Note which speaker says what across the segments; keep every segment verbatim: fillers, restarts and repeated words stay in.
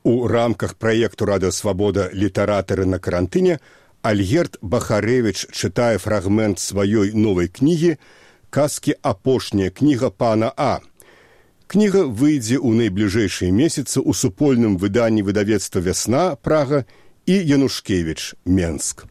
Speaker 1: У рамках праекту «Радыёсвабода. Літаратары на карантыне» Альгерд Бахарэвіч чытае фрагмент сваёй новай кнігі «Казкі апошняя кніга пана А». Кніга выйдзе ў найбліжэйшыя месяцы ў супольным выданні выдавецтва «Вясна» Прага і Янушкевіч Менск.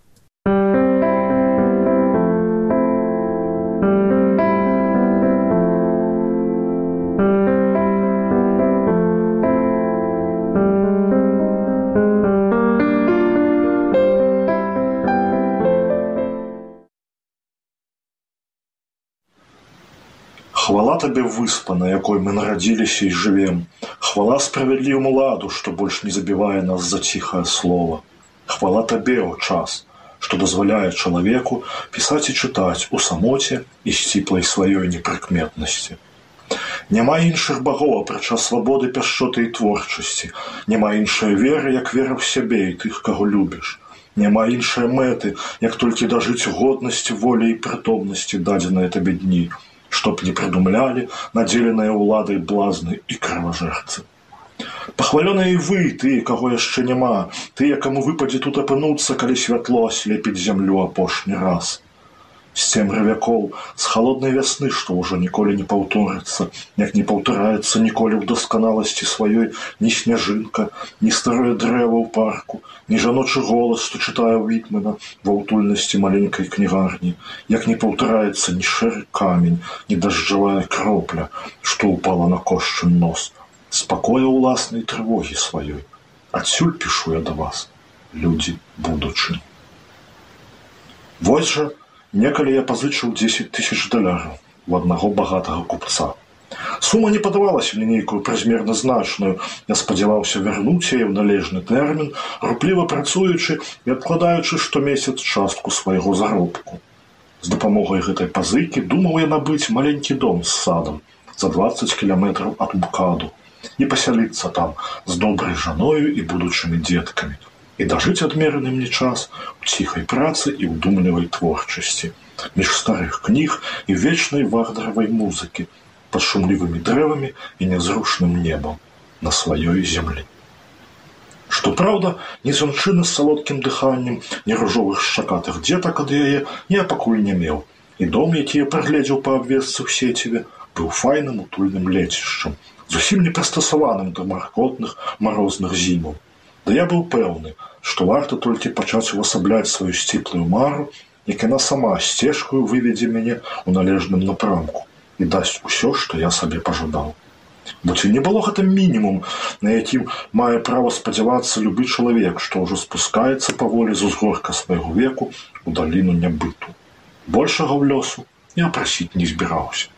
Speaker 2: Хвала табе выспа, на якой мы нарадзіліся і жывем. Хвала справядліваму ладу, што больш не забівае нас за ціхае слова. Хвала табе, о час, што дазваляе чалавеку пісаць і чытаць у самоце і сціплай сваёй непрыкметнасці. Няма іншых багоў, апрача свабоды, пяшчоты і творчасці. Няма іншай веры, як вера ў сябе і тых, каго любіш. Няма іншай мэты, як толькі дажыць годнасці, волі і прытомнасці дадзеныя табе дні, чтоб не придумляли надзеленыя ўладай блазны і крыважэрцы. Пахвалёныя і вы, ты, каго яшчэ няма, тыя, каму выпадзе тут апынуцца, калі святло аслепіць зямлю апошні раз. З цемры вякоў, з халоднай вясны, што ўжо ніколі не паўторыцца, як не паўтараецца ніколі ў дасканаласці сваёй ні сняжынка, ні старое дрэва ў парку, ні жаночы голас, што чытае Вітмена ва ўтульнасці маленькай кнігарні, як не паўтараецца ні шэры камень, ні дажджавая кропля, што ўпала на кошчын нос. Спакоя ўласнай трывогі сваёй. Адсюль пішу я да вас, людзі будучыні. Вось жа, некалі я пазычыў дзесяць тысяч даляраў у аднаго багатага купца. Сума не падавалася мне нейкую празмерна значную. Я спадзяваўся вярнуць яе ў належны тэрмін, рупліва працуючы і адкладаючы штомесяц частку свайго заробку. З дапамогай гэтай пазыкі думаў я набыць маленькі дом з садам за дваццаць кіламетраў ад МКАДу і пасяліцца там з добрай жаною і будучымі дзеткамі і дажыць адмераны мне час у ціхай працы і ўдумлівай творчасці, між старых кніг і вечнай вагдаравай музыкі, пад шумлівымі дрэвамі і нязрушным небам на сваёй зямлі. Што праўда, ні жанчыны з салодкім дыханнем, ні ружовых шчакатых дзетак ад яе я пакуль не меў, і дом, які я прагледзеў па абвестцы ў сеціве, быў файным утульным лецішчам, зусім не прыстасаваным да маркотных марозных зімаў. Да я быў пэўны, што варта толькі пачаць увасабляць сваю сціплую мару, як яна сама сцежкаю выведзе мяне ў належным напрамку і дасць усё, што я сабе пажадаў. Бо ці не было гэта мінімум, на якім мае права спадзявацца любы чалавек, што ўжо спускаецца паволі з узгорка свайго веку ў даліну нябыту. Большага ў лёсу я прасіць не збіраўся.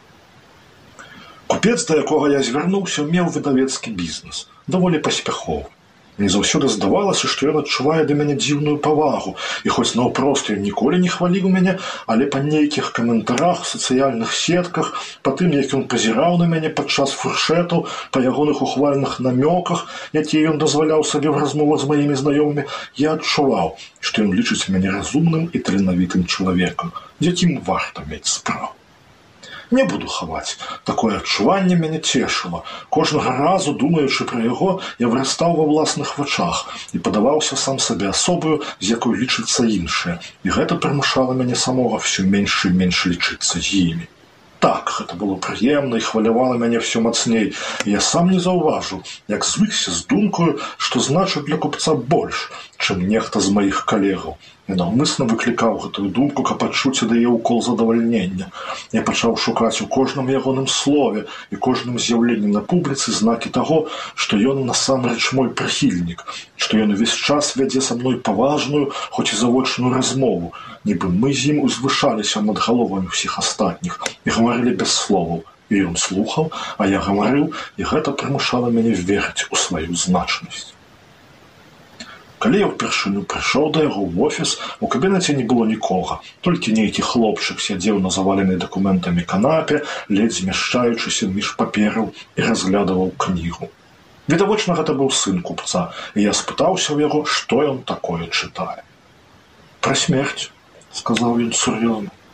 Speaker 2: Купец, да якога я звярнуўся, меў выдавецкі бізнес, даволі паспяховы. Мне заўсёды здавалася, што ён адчувае да мяне дзіўную павагу, і хоць наўпрост ён ніколі не хваліў мяне, але па нейкіх каментарах, сацыяльных сетках, па тым, як ён пазіраў на мяне падчас фуршэтаў, па ягоных ухвальных намёках, якія ён дазваляў сабе ў размовах з маімі знаёмымі, я адчуваў, што ён лічыць мяне разумным і таленавітым чалавекам, з якім варта мець справу. Не буду хаваць. Такое адчуванне мяне цешыла. Кожнага разу, думаючы пра яго, я вырастаў ва ўласных вачах і падаваўся сам сабе асобаю, з якой лічыцца іншае. І гэта прымушала мяне самога ўсё менш і менш лічыцца з імі. Так, гэта было прыемна і хвалявала мяне ўсё мацней. І я сам не заўважыў, як звыкся з думкаю, што значыць для купца больш, чым нехта з маіх калегаў. Я наўмысна выклікаў гэтую думку, каб адчуць ад яе ўкол задавальнення. Я пачаў шукаць у кожным ягоным слове і кожным з'яўленні на публіцы знакі таго, што ён насамрэч мой прыхільнік, што ён увесь час вядзе са мной паважную, хоць і завочную размову, нібы мы з ім узвышаліся над галовамі ўсіх астатніх і гаварылі без словаў. І ён слухаў, а я гаварыў, і гэта прымушала мяне верыць у сваю значнасць. Калі я ўпершыню прыйшоў да яго ў офіс, у кабінеце не было нікога, толькі нейкі хлопчык сядзеў на заваленай дакументамі канапе, ледзь змяшчаючыся між папераў і разглядаваў кнігу. Відавочна, гэта быў сын купца, і я спытаўся ў яго, што ён такое чытае. «Пра смерць», — сказаў ён сур'ёзна.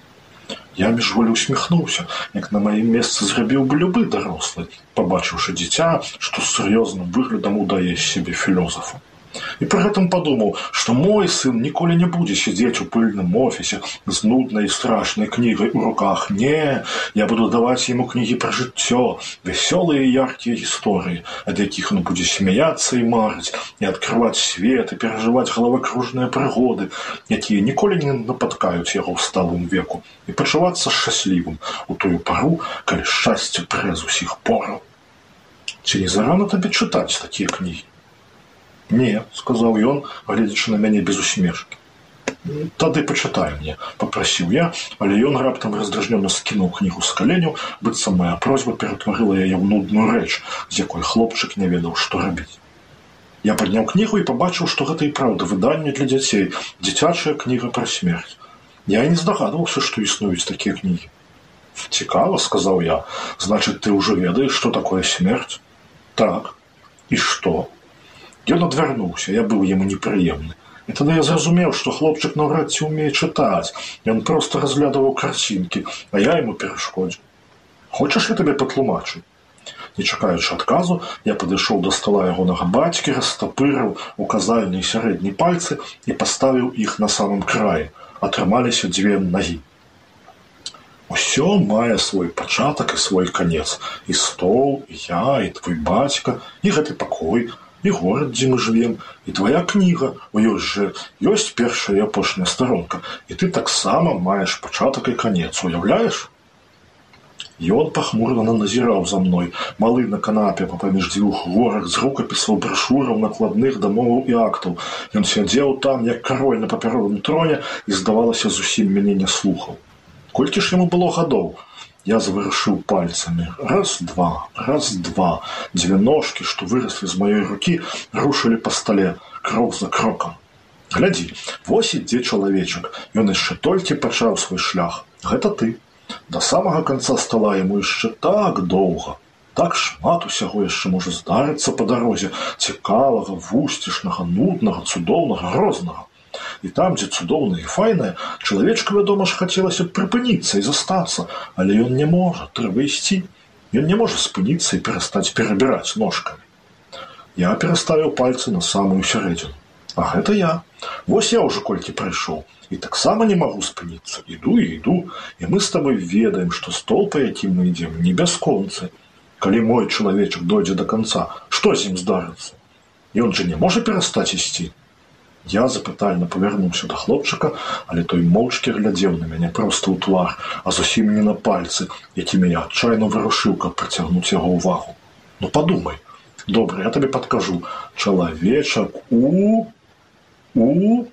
Speaker 2: Я міжволі усміхнуўся, як на маім месцы зрабіў бы любы дарослы, пабачыўшы дзіця, што з сур'ёзным выглядам удае з сябе філёзафа. І пры гэтым падумаў, што мой сын ніколі не будзе сядзець у пыльным офісе з нуднай і страшнай кнігай у руках. Не, я буду даваць яму кнігі пра жыццё, вясёлыя і яркія гісторыі, ад якіх ён будзе смяяцца і марыць, і адкрываць свет, і перажываць галавакружныя прыгоды, якія ніколі не напаткаюць яго ў сталым веку, і пачувацца шчаслівым у тую пару, калі шчасце прэ з усіх пораў. Ці не зарана табе чытаць такія кнігі? Не, сказаў ён, гледзячы на мяне без усмешкі. Тады пачытай мне, папрасіў я, але ён раптам раздражнёна скінуў кнігу з каленяў, быццам мая просьба ператварыла яе ў нудную рэч, з якой хлопчык не ведаў, што рабіць. Я падняў кнігу і пабачыў, што гэта і праўда выданне для дзяцей, дзіцячая кніга пра смерць. Я і не здагадваўся, што існуюць такія кнігі. Цікава, сказаў я, значыць, ты ўжо ведаеш, што такое смерць? Так. І што? Ён адвярнуўся, я быў яму непрыемны. І тады я зразумеў, што хлопчык наўрад ці ўмее чытаць. Ён проста разглядаваў карцінкі, а я яму перашкодзіў. Хочаш, я табе патлумачу? Не чакаючы адказу, я падышоў да стала ягонага бацькі, растапырыў указальны і сярэдні пальцы і паставіў іх на самым краі. Атрымаліся дзве нагі. Усё мае свой пачатак і свой канец. І стол, і я, і твой бацька, і гэты пакой, і горад, дзе мы жывем, і твая кніга, у ёй жа ёсць першая і апошняя старонка, і ты таксама маеш пачатак і канец, уяўляеш? Ён пахмурна назіраў за мной, малы на канапе паміж дзвюх горак з рукапісаў, брашураў, накладных, дамоваў і актаў. Ён сядзеў там, як кароль на папяровым троне, і, здавалася, зусім мяне не слухаў. Колькі ж яму было гадоў? Я заварушыў пальцамі. Раз, два, раз, два. Дзве ножкі, што выраслі з маёй рукі, рушылі па стале, крок за крокам. Глядзі, вось ідзе чалавечак. Ён яшчэ толькі пачаў свой шлях. Гэта ты. Да самага канца стала яму яшчэ так доўга. Так шмат усяго яшчэ можа здарыцца па дарозе. Цікавага, вусцішнага, нуднага, цудоўнага, грознага. І там, дзе цудоўна і файнае, чалавечку, вядома ж, хацелася б прыпыніцца і застацца, але ён не можа, трэба ісці. Ён не можа спыніцца і перастаць перабіраць ножкамі. Я пераставіў пальцы на самую сярэдзіну. А гэта я. Вось я ўжо колькі прайшоў. І таксама не магу спыніцца. Іду і іду, і мы з табой ведаем, што стол, па якім мы ідзем, не бясконцы. Калі мой чалавечак дойдзе да канца, што з ім здарыцца? Ён жа не можа перастаць ісці. Я запытальна павярнуўся да хлопчыка, але той моўчкі глядзеў на мяне проста ў твар, а зусім не на пальцы, якімі я адчайна вырушыў, каб прыцягнуць яго ўвагу. Ну падумай. Добра, я табе падкажу. Чалавечак у... у...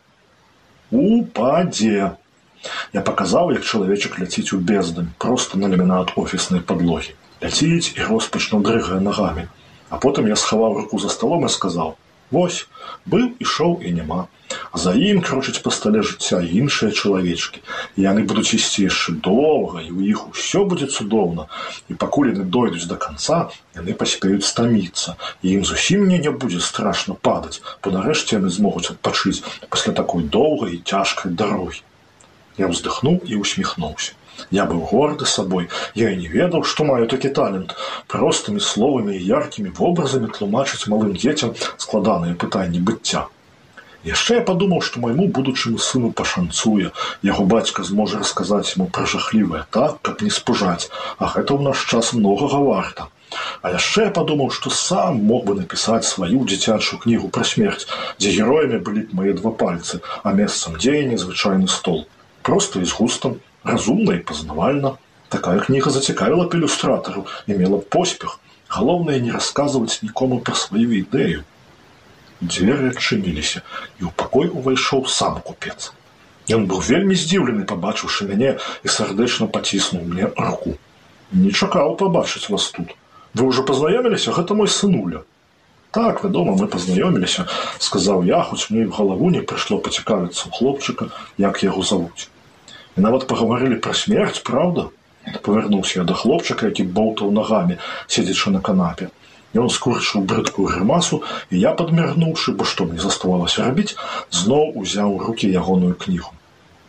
Speaker 2: упадзе. Я паказаў, як чалавечак ляціць у бездань, проста на ламінат офіснай падлогі. Ляціць і роспачна дрыгае нагамі. А потым я схаваў руку за сталом і сказаў: вось, быў, ішоў і няма. А за ім крочаць па стале жыцця іншыя чалавечкі. І яны будуць ісці яшчэ доўга, і ў іх усё будзе цудоўна. І пакуль яны дойдуць да канца, яны паспеюць стаміцца. І ім зусім мне не будзе страшна падаць, бо нарэшце яны змогуць адпачыць пасля такой доўгай і цяжкай дарогі. Я ўздыхнуў і усміхнуўся. Я быў горды сабой, я і не ведаў, што маю такі талент. Простымі словамі і яркімі вобразамі тлумачыць малым дзецям складаныя пытанні быцця. Яшчэ я падумаў, што майму будучаму сыну пашанцуе. Яго бацька зможа расказаць яму пра жахлівае так, каб не спужаць, а гэта ў наш час многага варта. А яшчэ я падумаў, што сам мог бы напісаць сваю дзіцячую кнігу пра смерць, дзе героямі былі б мае два пальцы, а месцам дзеяння звычайны стол. Проста і з густам, разумна і пазнавальна. Такая кніга зацікавіла б ілюстратару і мела б поспех. Галоўнае не расказваць нікому пра сваю ідэю. Дзверы адчыніліся, і ў пакой увайшоў сам купец. Ён быў вельмі здзіўлены, пабачыўшы мяне, і сардэчна паціснуў мне руку. Не чакаў пабачыць вас тут. Вы ўжо пазнаёміліся? Гэта мой сынуля. Так, вядома, мы пазнаёміліся, сказаў я, хоць мне і в галаву не прыйшло пацікавіцца ў хлопчыка, як яго завуць. І нават пагаварылі пра смерць, праўда? Павярнуўся я да хлопчыка, які боўтаў нагамі, седзячы на канапе. Ён скурчыў брыдкую грымасу, і я, падміргнуўшы, бо што мне заставалася рабіць, зноў узяў у рукі ягоную кнігу.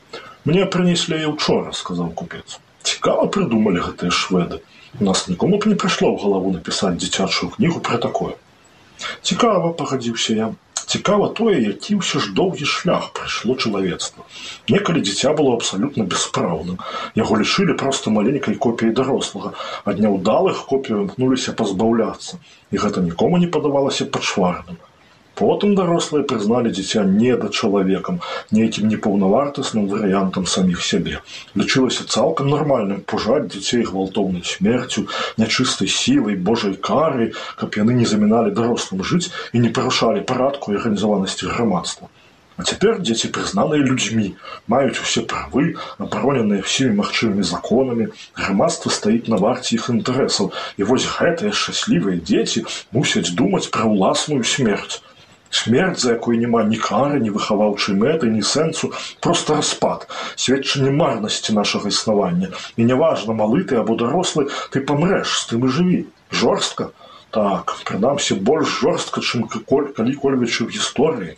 Speaker 2: Мне прынеслі яе ўчора, сказаў купец. Цікава прыдумалі гэтыя шведы. У нас нікому б не прыйшло ў галаву напісаць дзіцячую кнігу пра такое. Цікава, пагадзіўся я. Цікава тое, які ўсё ж доўгі шлях прайшло чалавецтва. Некалі дзіця было абсалютна бяспраўным. Яго лічылі проста маленькай копіяй дарослага, ад няўдалых копіяў імкнуліся пазбаўляцца, і гэта нікому не падавалася пачварным. Потым дарослыя прызналі дзіця недачалавекам, нейкім непаўнавартасным варыянтам саміх сябе. Лічылася цалкам нармальным пужаць дзяцей гвалтоўнай смерцю, нячыстай сілай, божай карай, каб яны не заміналі дарослым жыць і не парушалі парадку і арганізаванасці грамадства. А цяпер дзеці прызнаныя людзьмі, маюць усе правы, абароненыя ўсімі магчымымі законамі, грамадства стаіць на варце іх інтарэсаў, і вось гэтыя шчаслівыя дзеці мусяць думаць пра ўласную смерць. Смерць, за якой няма ні кары, ні выхаваўчай мэты, ні сэнсу, проста распад, сведчанне марнасці нашага існавання. І няважна, малы ты або дарослы, ты памрэш, з тым і жыві. Жорстка? Так, прынамсі, больш жорстка, чым калі-кольвічы ў гісторыі.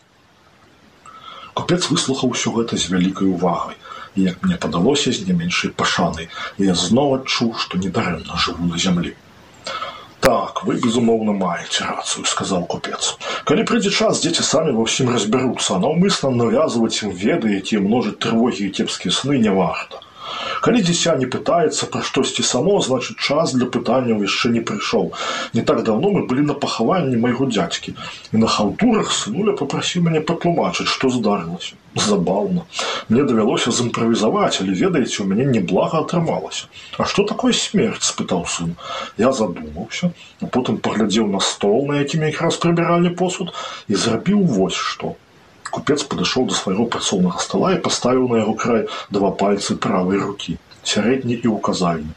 Speaker 2: Купец выслухаў усё гэта з вялікай увагай, і, як мне падалося, з не меншай пашанай, і я зноў адчуў, што недарэмна жыву на зямлі. Так, вы, безумоўна, маеце рацыю, сказаў купец. Калі прыйдзе час, дзеці самі ва ўсім разбяруцца, а наўмысна навязваць ім веды, якія множаць трывогі і кепскія сны, не варта. Калі дзіця не пытаецца пра штосьці само, значыць, час для пытанняў яшчэ не прыйшоў. Не так даўно мы былі на пахаванні майго дзядзькі, і на хаўтурах сынуля папрасіў мяне патлумачыць, што здарылася. Забаўна. Мне давялося зімправізаваць, але, ведаеце, у мяне неблага атрымалася. А што такое смерць? Спытаў сын. Я задумаўся, а потым паглядзеў на стол, на якім якраз прыбіралі посуд, і зрабіў вось што. Купец падышоў да свайго працоўнага стола і паставіў на яго край два пальцы правай рукі, сярэдні і указальны.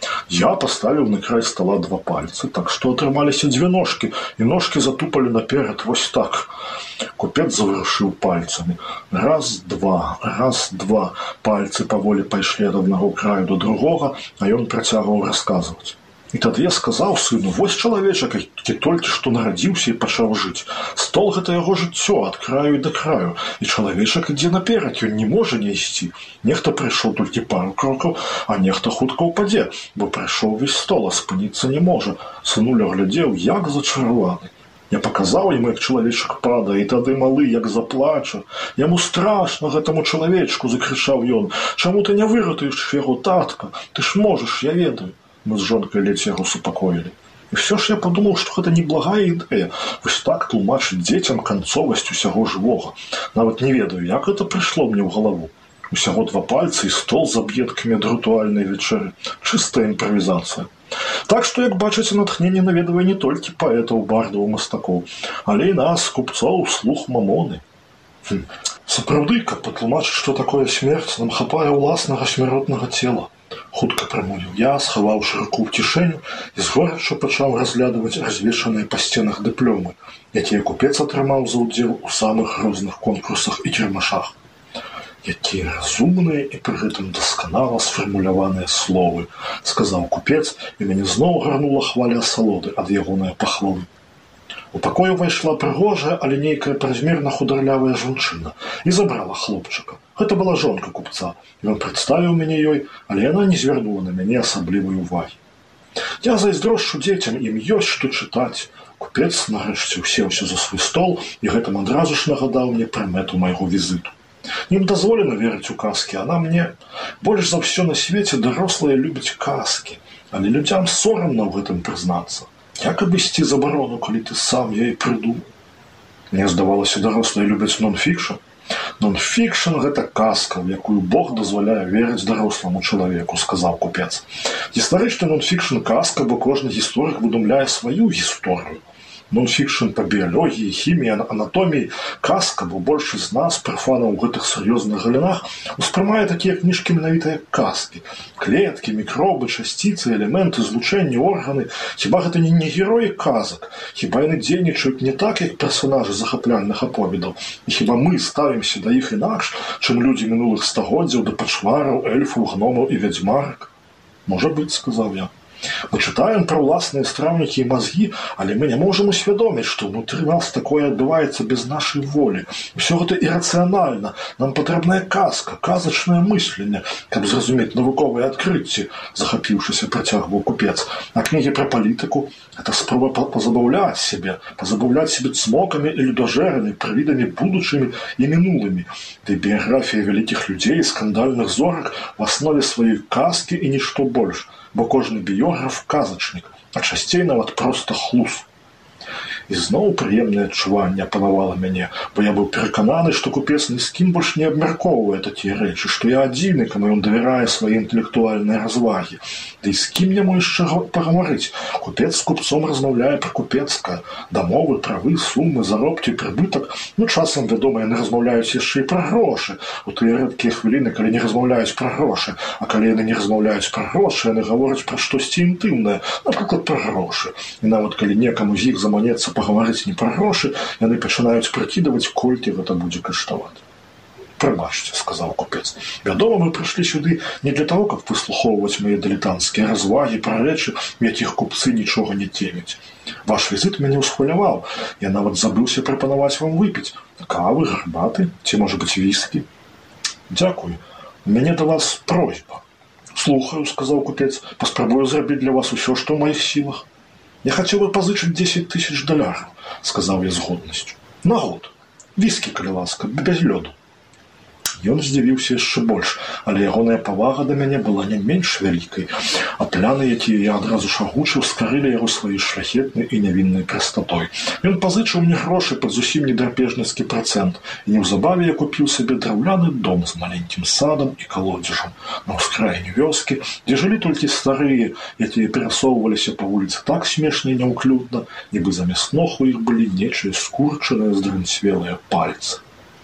Speaker 2: Я паставіў на край стола два пальцы, так што атрымаліся дзве ножкі, і ножкі затупалі наперад вось так. Купец заварушыў пальцамі. Раз, два, раз, два. Пальцы паволі пайшлі ад аднаго краю да другога, а ён працягваў расказваць. І тады я сказаў сыну, вось чалавечак, які толькі што нарадзіўся і пачаў жыць. Стол – гэта яго жыццё ад краю і да краю. І чалавечак ідзе наперад, ён не можа не ісці. Нехта прыйшоў толькі пару крокаў, а нехта хутка ўпадзе, бо прайшоў увесь стол, а спыніцца не можа. Сынуля глядзеў, як зачараваны. Я паказаў яму, як чалавечак падае, і тады малы, як заплача. Яму страшна, гэтаму чалавечку, закрычаў ён. Чаму ты не выратуеш яго, татка? Ты ж можаш, я ведаю. Мы з жонкай ледзь яго супакоілі. І ўсё ж я падумаў, што гэта неблагая ідэя. Вось так тлумачыць дзецям канцовасць усяго жывога. Нават не ведаю, як гэта прыйшло мне ў галаву. Усяго два пальцы і стол з аб'едкамі ад рытуальнай вечары. Чыстая імправізацыя. Так што, як бачыце, натхненне наведвае не толькі паэтаў, бардаў, мастакоў, але і нас, купцоў, слух мамоны. Хм. Сапраўды, каб патлумачыць, што такое смерць, нам хапае ўласнага смяротнага цела. Хутка прамовіў я, схаваўшы руку ў кішэню, і згорача пачаў разглядваць развешаныя па сценах дыпломы, якія купец атрымаў за ўдзел у самых розных конкурсах і кірмашах. Якія разумныя і пры гэтым дасканала сфармуляваныя словы, сказаў купец, і мяне зноў гарнула хваля асалоды ад ягонае пахвалы. У пакой увайшла прыгожая, але нейкая празмерна хударлявая жанчына і забрала хлопчыка. Гэта была жонка купца. Ён прадставіў мяне ёй, але яна не звярнула на мяне асаблівай увагі. Я зайздрошчу дзецям, ім ёсць што чытаць. Купец нарэшце ўсеўся за свой стол, і гэтым адразу ж нагадаў мне пра мэту майго візіту. Ім дазволена верыць у казкі, а на мне больш за ўсё на свеце дарослыя любяць казкі, але людзям сорамна ў гэтым прызнацца. Як абысці забарону, калі ты сам я і прыдумаў? Мне здавалася, дарослыя любяць нон-фікшн. Нон-фікшн – гэта казка, в якую Бог дазваляе верыць даросламу чалавеку, сказаў купец. Гістарычны нон-фікшн – казка, бо кожны гісторык выдумляе сваю гісторыю. Нон-фікшн па біялогіі, хіміі, анатоміі, казка, бо большасць з нас, прафанаў у гэтых сур'ёзных галінах, успрымае такія кніжкі менавіта як казкі. Клеткі, мікробы, часціцы, элементы, злучэнні, органы. Хіба гэта не, не героі казак? Хіба яны дзейнічаюць не так, як персонажы захапляльных аповедаў? І хіба мы ставімся да іх інакш, чым людзі мінулых стагоддзяў, да пачвараў, эльфаў, гномаў і вядзьмарак? Можа быць, сказаў я. Мы читаем про ўласныя страўнікі і мазгі, але мы не можам усвядоміць, што ўнутры нас такое адбываецца без нашай волі. Усё гэта ірацыянальна. Нам патрэбная казка, казачнае мысленне, каб зразумець навуковыя адкрыцці, захапіўшыся працягваў купец. А кнігі пра палітыку – гэта спроба пазабаўляць сябе, пазабаўляць сябе цмокамі і людажэрамі, прывідамі будучымі і мінулымі. Ды біяграфія вялікіх людзей, скандальных зорак в аснове сваёй казкі і нішто больш. Бо кожны біёграф – казачнік, а часцей нават проста хлус. І зноў прыемнае адчуванне апанавала мяне, бо я быў перакананы, што купец ні з кім больш не абмяркоўвае такія рэчы, што я адзіны, каму ён давярае свае інтэлектуальныя развагі. Ды і з кім яму яшчэ пагаварыць? Купец з купцом размаўляе пра купецкае, дамовы, правы, сумы, заробкі, прыбытак. Ну, часам, вядома, яны размаўляюць яшчэ і пра грошы. У тыя рэдкія хвіліны, калі не размаўляюць пра грошы. А калі яны не размаўляюць пра грошы, яны гавораць пра штосьці інтымнае, напрыклад, пра грошы. І нават калі некаму з іх заманецца пагаварыць не пра грошы, яны пачынаюць прыкідаваць, колькі гэта будзе каштаваць. «Прабачце», – сказаў купец. «Вядома, мы прыйшлі сюды не для таго, каб выслухоўваць мае дылетанцкія развагі пра рэчы, якіх купцы нічога не темяць. Ваш візіт мяне ўсхваляваў. Я нават забыўся прапанаваць вам выпіць. Кавы, гарбаты, ці, можа быць, віскі?» «Дзякую. У мяне да вас просьба». «Слухаю», – сказаў купец. «Паспрабую зрабіць для вас усё, што ў маіх сілах». «Я хацеў бы пазычыць дзесяць тысяч даляраў», – сказаў я з годнасцю. «На год. Віскі, калі ласка, без лёду». Ён здзівіўся яшчэ больш, але ягоная павага да мяне была не менш вялікай, а пляны, якія я адразу ж агучыў, скарылі яго сваёй шляхетнай і нявіннай прастатой. Ён пазычыў мне грошы пад зусім недрапежніцкі працэнт, і неўзабаве я купіў сабе драўляны дом з маленькім садам і калодзежам на ўскраіне вёскі, дзе жылі толькі старыя, якія перасоўваліся па вуліцы так смешна і няўклюдна, нібы замест ног у іх былі нечыя скурчаныя здрынцвелыя пальцы.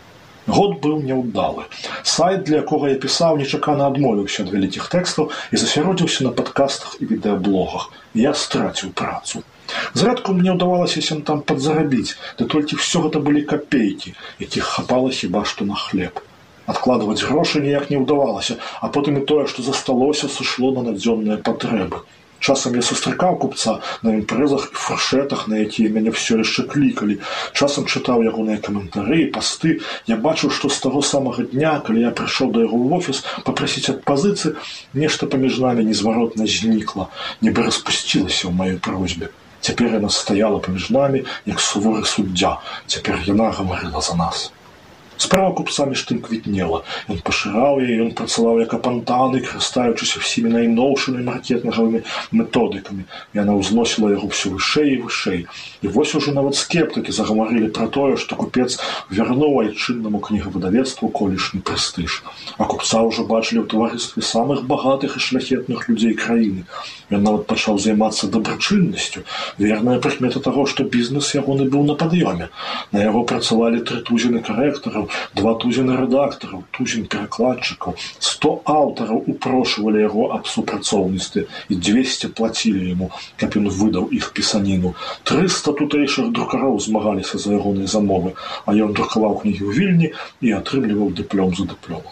Speaker 2: Год быў няўдалы. Сайт, для якога я пісаў, нечакана адмовіўся ад вялікіх тэкстаў і засяродзіўся на падкастах і відэаблогах. Я страціў працу. Зрэдку мне ўдавалася сям там падзарабіць, ды толькі ўсё гэта былі капейкі, якіх хапала хіба што на хлеб. Адкладваць грошы ніяк не ўдавалася, а потым і тое, што засталося, сышло на надзённыя патрэбы. Часам я сустракаў купца на імпрэзах і фуршэтах, на якія мяне ўсё яшчэ клікалі. Часам чытаў ягоныя каментары і пасты. Я бачыў, што з таго самага дня, калі я прыйшоў да яго ў офіс папрасіць ад пазыцы, нешта паміж намі незваротна знікла, нібы распусцілася ў маёй просьбе. Цяпер яна стаяла паміж намі, як суворы суддзя. Цяпер яна гаварыла за нас. Справа купца між тым квітнела. Ён пашыраў яе, ён працаваў як апантаны, карыстаючыся ўсімі найноўшымі маркетынгавымі методыкамі. Яна ўзносіла яго ўсё вышэй і вышэй. І вось ужо нават скептыкі загаварылі пра тое, што купец вярнуў айчыннаму кнігавыдавецтву колішні прэстыж. А купца ўжо бачылі ў таварыстве самых багатых і шляхетных людзей краіны. Ён нават пачаў займацца дабрачыннасцю. Верная прыкмета таго, што бізнес ягоны быў на пад'ёме. На яго працавалі тры тузіны карэктараў, два тузіны рэдактараў, тузін перакладчыкаў, сто аўтараў упрошвалі яго аб супрацоўніцтве і дзвесце плацілі яму, каб ён выдаў іх пісаніну. трыста тутэйшых друкароў змагаліся за ягоныя замовы, а ён друкаваў кнігі ў Вільні і атрымліваў дыплом за дыпломам.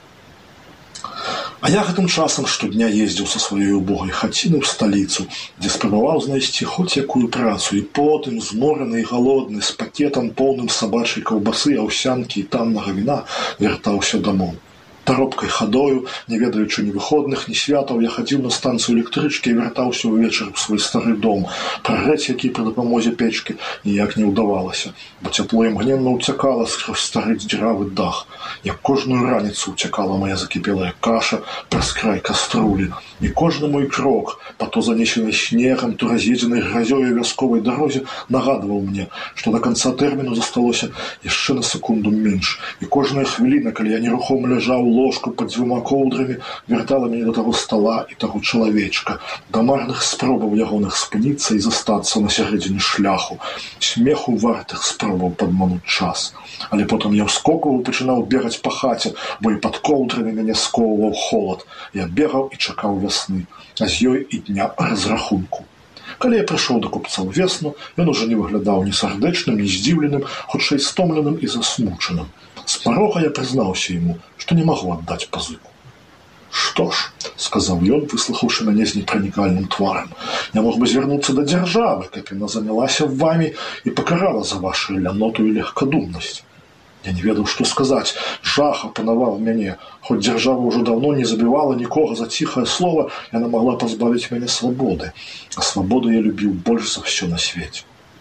Speaker 2: А я гэтым часам штодня ездзіў са сваёй убогай хаціны ў сталіцу, дзе спрабаваў знайсці хоць якую працу, і потым, змораны і галодны, з пакетам поўным сабачай каўбасы, аўсянкі і таннага віна, вяртаўся дамоў. Таропкай хадою, не ведаючы ні выходных, ні святаў, я хадзіў на станцыю электрычкі і вяртаўся ўвечары ў свой стары дом. Прагрэць, які пры дапамозе печкі, ніяк не ўдавалася, бо цяпло імгненна ўцякала скрозь стары дзіравы дах. Як кожную раніцу ўцякала моя закіпелая каша праз край каструлі, і кожны мой крок па то занесенай снегам, то раз'едзенай гразёю вясковай дарозе нагадваў мне, што да канца тэрміну засталося яшчэ на секунду менш, і кожная хвіліна, калі я нерухома ляжаў у ложку пад дзвюма коўдрамі, вяртала мяне да таго стала і таго чалавечка, да марных спробаў ягоных спыніцца і застацца на сярэдзіне шляху, смеху вартых спробаў падмануць час. Але потым я ўскокваў і пачынаў бегаць па хаце, бо і пад коўдрамі мяне сковываў холад. Я бегаў і чакаў вясны, а з ёй і дня разрахунку. Калі я прыйшоў да купца ў весну, ён ужо не выглядаў ні сардэчным, ні здзіўленым, хутчэй стомленым і засмучаным. З парога я прызнаўся яму, што не магу аддаць пазыку. Што ж, сказаў ён, выслухаўшы мяне з непранікальным тварам, я мог бы звярнуцца да дзяржавы, каб яна занялася вамі і пакарала за вашу ляноту і легкадумнасць. Я не ведаў, што сказаць. Жах апанаваў мяне. Хоць дзяржава ўжо даўно не забівала нікога за ціхае слова, яна магла пазбавіць мяне свабоды. А свабоду я любіў больш за ўсё на свеце.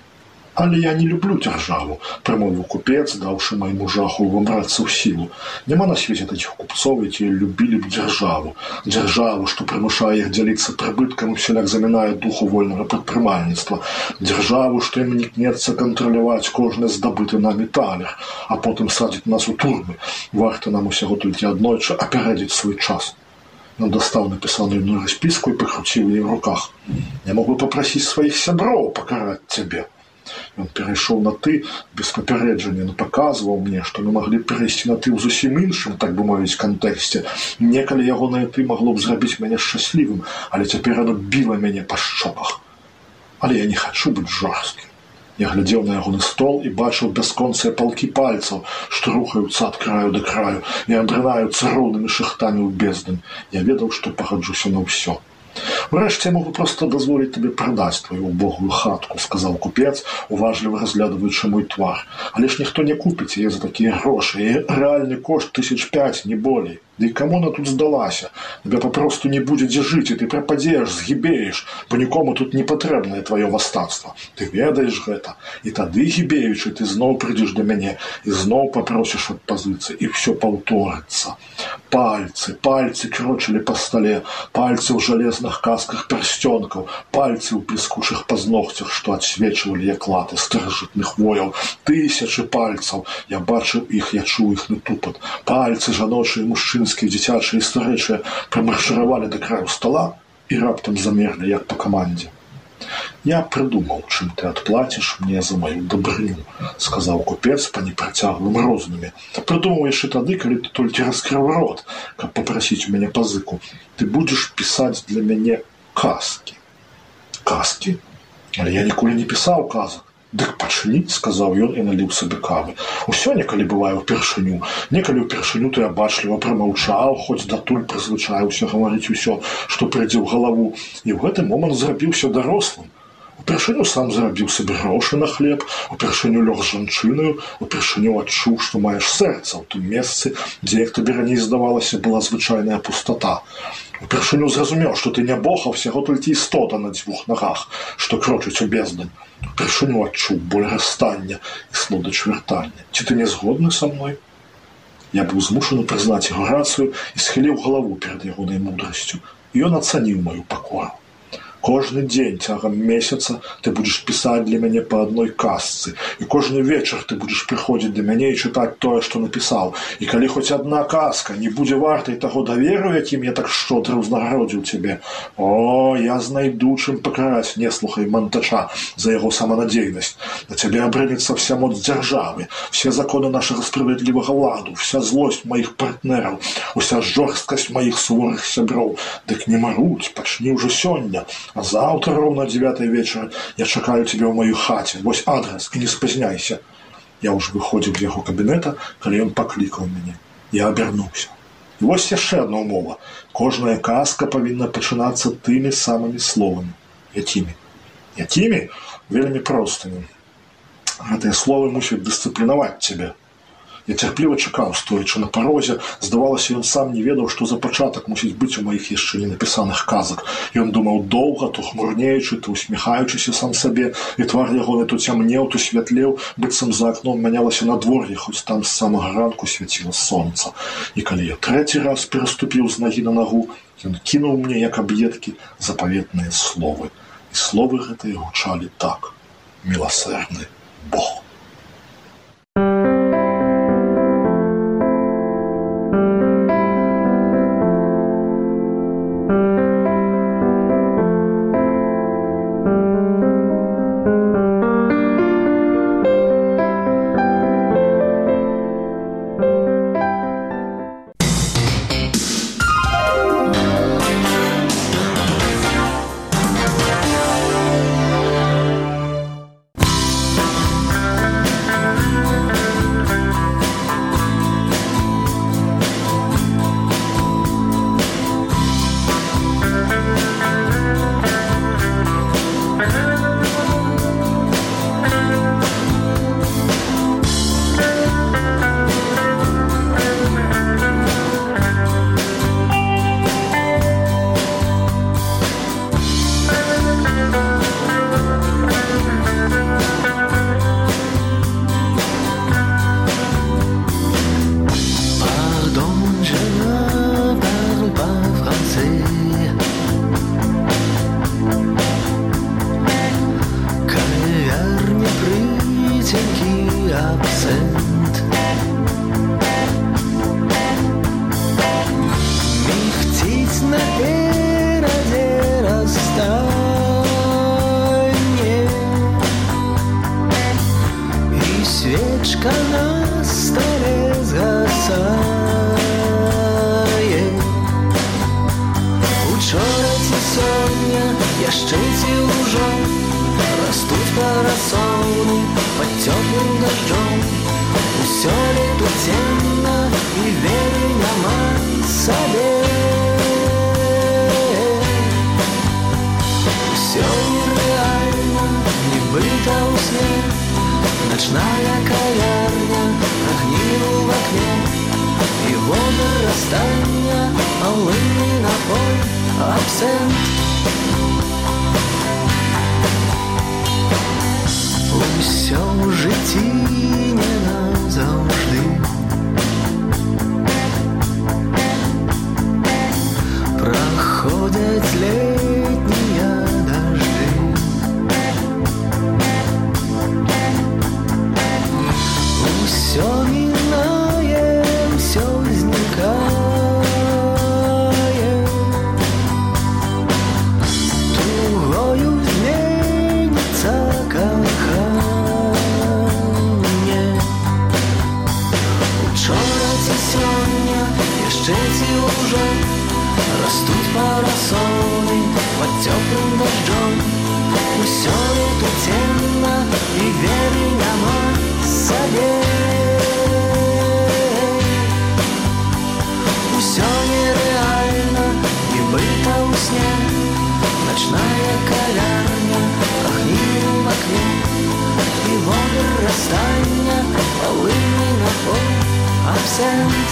Speaker 2: Але я не люблю дзяржаву, прамовіў купец, даўшы майму жаху ўвамрацца ў сілу. Няма на свеце такіх купцоў, якія любілі б дзяржаву. Дзяржаву, што прымушае іх дзяліцца прыбыткам і ўсяляк замінае духу вольнага прадпрымальніцтва. Дзяржаву, што ім не кнецца кантраляваць кожны здабыты намі талер, а потым садзіць нас у турмы. Варта нам усяго толькі аднойчы апярэдзіць свой час. Ён дастаў напісаную мной распіску і пакруціў яе ў руках. Я мог бы папрасіць сваіх сяброў пакараць цябе. Ён перайшоў на ты без папярэджання, но паказваў мне, што мы маглі перайсці на ты ў зусім іншым, так бы мовіць, кантэксце. Некалі ягонае ты магло б зрабіць мяне шчаслівым, але цяпер яно біла мяне па шчоках. Але я не хачу быць жорсткім. Я глядзеў на ягоны стол і бачыў бясконцыя палкі пальцаў, што рухаюцца ад краю да краю і абрынаюцца роўнымі шахтамі ў бездань. Я ведаў, што пагаджуся на ўсё. Урэшце, я могу проста дазволіць табе прадаць твою убогую хатку, сказаў купец, уважліва разглядываючы мой твар. Але ж ніхто не купіць яе за такія грошы. Яе рэальны кошт тысяч пяць, не болей. Ды і каму она тут здалася? Тебе папросту не будзе дзе жыць, і ты прападзеш, згібееш, бо нікому тут не патрэбнае тваё вастацтва. Ты ведаеш гэта. І тады, гібеючы, ты зноў прыйдзеш да мяне і зноў папросіш ад пазыцыі, і ўсё паўторыцца. Пальцы, пальцы крочылі па стале, пальцы ў жалезных касках пярсцёнкаў, пальцы ў бліскучых пазногцях, што адсвечвалі як латы старажытных вояў. Тысячы пальцаў. Я бачыў іх, я чуў іхны тупат. Пальцы жаночыя і мужчынскія, дзіцячыя і старэчыя прамаршыравалі да краю стола і раптам замерлі, як па камандзе. Я прыдумаў, чым ты адплаціш мне за маю дабрыню, сказаў купец па непрацяглым роздуме. Прыдумаў яшчэ тады, калі ты толькі раскрыў рот, каб папрасіць у мяне пазыку. Ты будзеш пісаць для мяне казкі. Казкі? Але я ніколі не пісаў казак. Дык пачні, сказаў ён і наліў сабе кавы. Усё некалі бывае ўпершыню. Некалі ўпершыню ты абачліва прамаўчаў, хоць датуль прызвычаіўся гаварыць усё, што прыйдзе ў галаву, і ў гэты момант зрабіўся дарослым. Упершыню сам зарабіў сабе грошы на хлеб, упершыню лёг з жанчынаю, упершыню адчуў, што маеш сэрца ў тым месцы, дзе, як табе раней здавалася, была звычайная пустата. Упершыню зразумеў, што ты не бог, а ўсяго толькі істота на дзвюх нагах, што крочыць у бездань. Упершыню адчуў боль расстання і слодач вяртання. Ці ты не згодны са мной? Я быў змушаны прызнаць яго рацыю і схіліў галаву перад ягонай мудрасцю. І ён ацаніў маю пакору. Кожны дзень цягам месяца ты будзеш пісаць для мяне па адной казцы, і кожны вечар ты будзеш прыходзіць да мяне і чытаць тое, што напісаў. І калі хоць адна казка не будзе вартай таго даверу, якім я так шчодра ўзнагародзіў цябе, о, я знайду чым пакараць, не слухай мантача, за яго саманадзейнасць. На цябе абрынецца вся моц дзяржавы, все законы нашага справядлівага ладу, вся злосць маіх партнераў, уся жорсткасць маіх суворых сяброў. Дык не маруць, пачні ўжо сёння. А заўтра роўна дзевятай вечара я чакаю цябе ў маёй хаце. Вось адрес, і не спазняйся. Я ўжо выходзіў з яго кабінета, калі ён паклікаў мяне. Я абярнуўся. І вось яшчэ адна ўмова. Кожная казка павінна пачынацца тымі самымі словамі. Якімі? Якімі? Вельмі простымі. Гэтыя словы мусяць дысцыплінаваць цябе. Я цярпліва чакаў, стоячы на парозе. Здавалася, ён сам не ведаў, што за пачатак мусіць быць у маіх яшчэ не напісаных казак. Ён думаў доўга, то хмурнеючы, то усміхаючыся сам сабе, і твар ягоны то цямнеў, то святлеў, быццам за акном мянялася надвор'е, хоць там з самага ранку свяціла сонца. І калі я трэці раз пераступіў з нагі на нагу, ён кінуў мне, як аб'едкі, запаветныя словы. І словы гэтыя гучалі так: міласэрны Бог.
Speaker 3: сёння яшчэ ці ўжо растуць парасоны пад цёплым дажджом. Усё лето цемна і веры няма сабе. Усё нерэальна, нібыта ў сне. Ночная кавярня, агні ў акне і вода растання, палынны напой, абсент. Усё ў жыцці не назаўжды. Праходзяць летнія дажджы. Усё мінае, усё знікае. Тугою зменіцца каханне. Учора ці сёння, яшчэ ці ўжо растуць парасоны пад цёплым дажджом. Усё лето цемна і веры няма сабе. Усё нерэальна, нібыта ў сне. Ночная кавярня, агні ў акне і вода растання, палынны напой, абсент.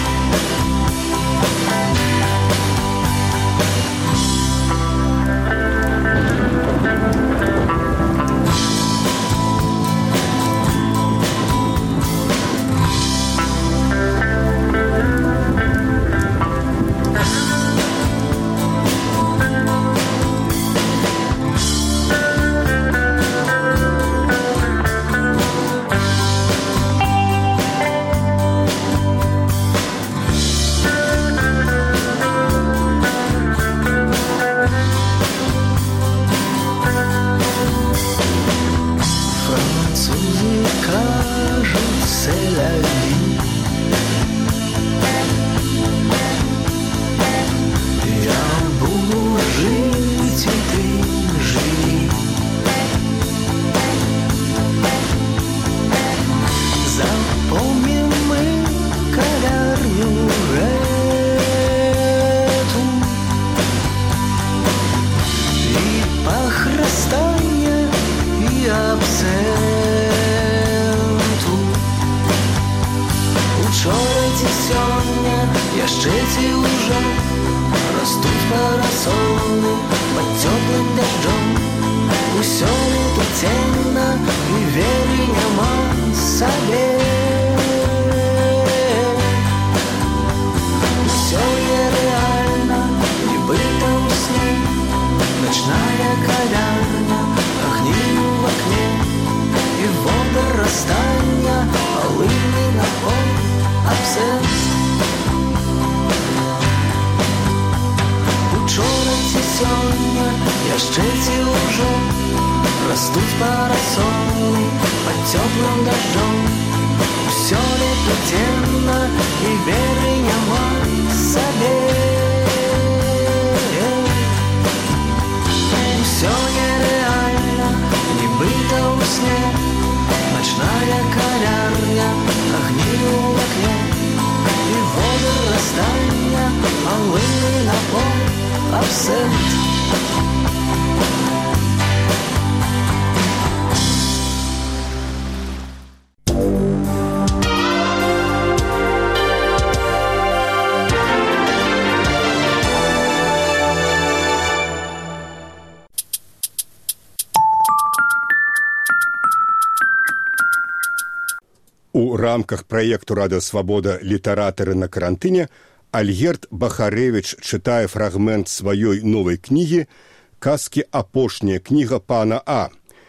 Speaker 1: У рамках праекту «Радыёсвабода. Літаратары на карантыне» Альгерт Бахарэвіч чытае фрагмент сваёй новай кнігі «Казкі апошняя кніга пана А».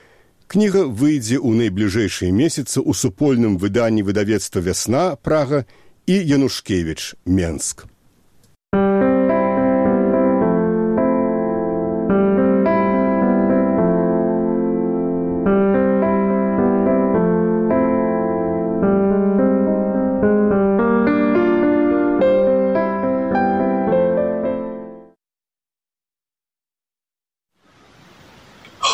Speaker 1: Кніга выйдзе ў найбліжэйшыя месяцы ў супольным выданні выдавецтва «Вясна» Прага і Янушкевіч Менск.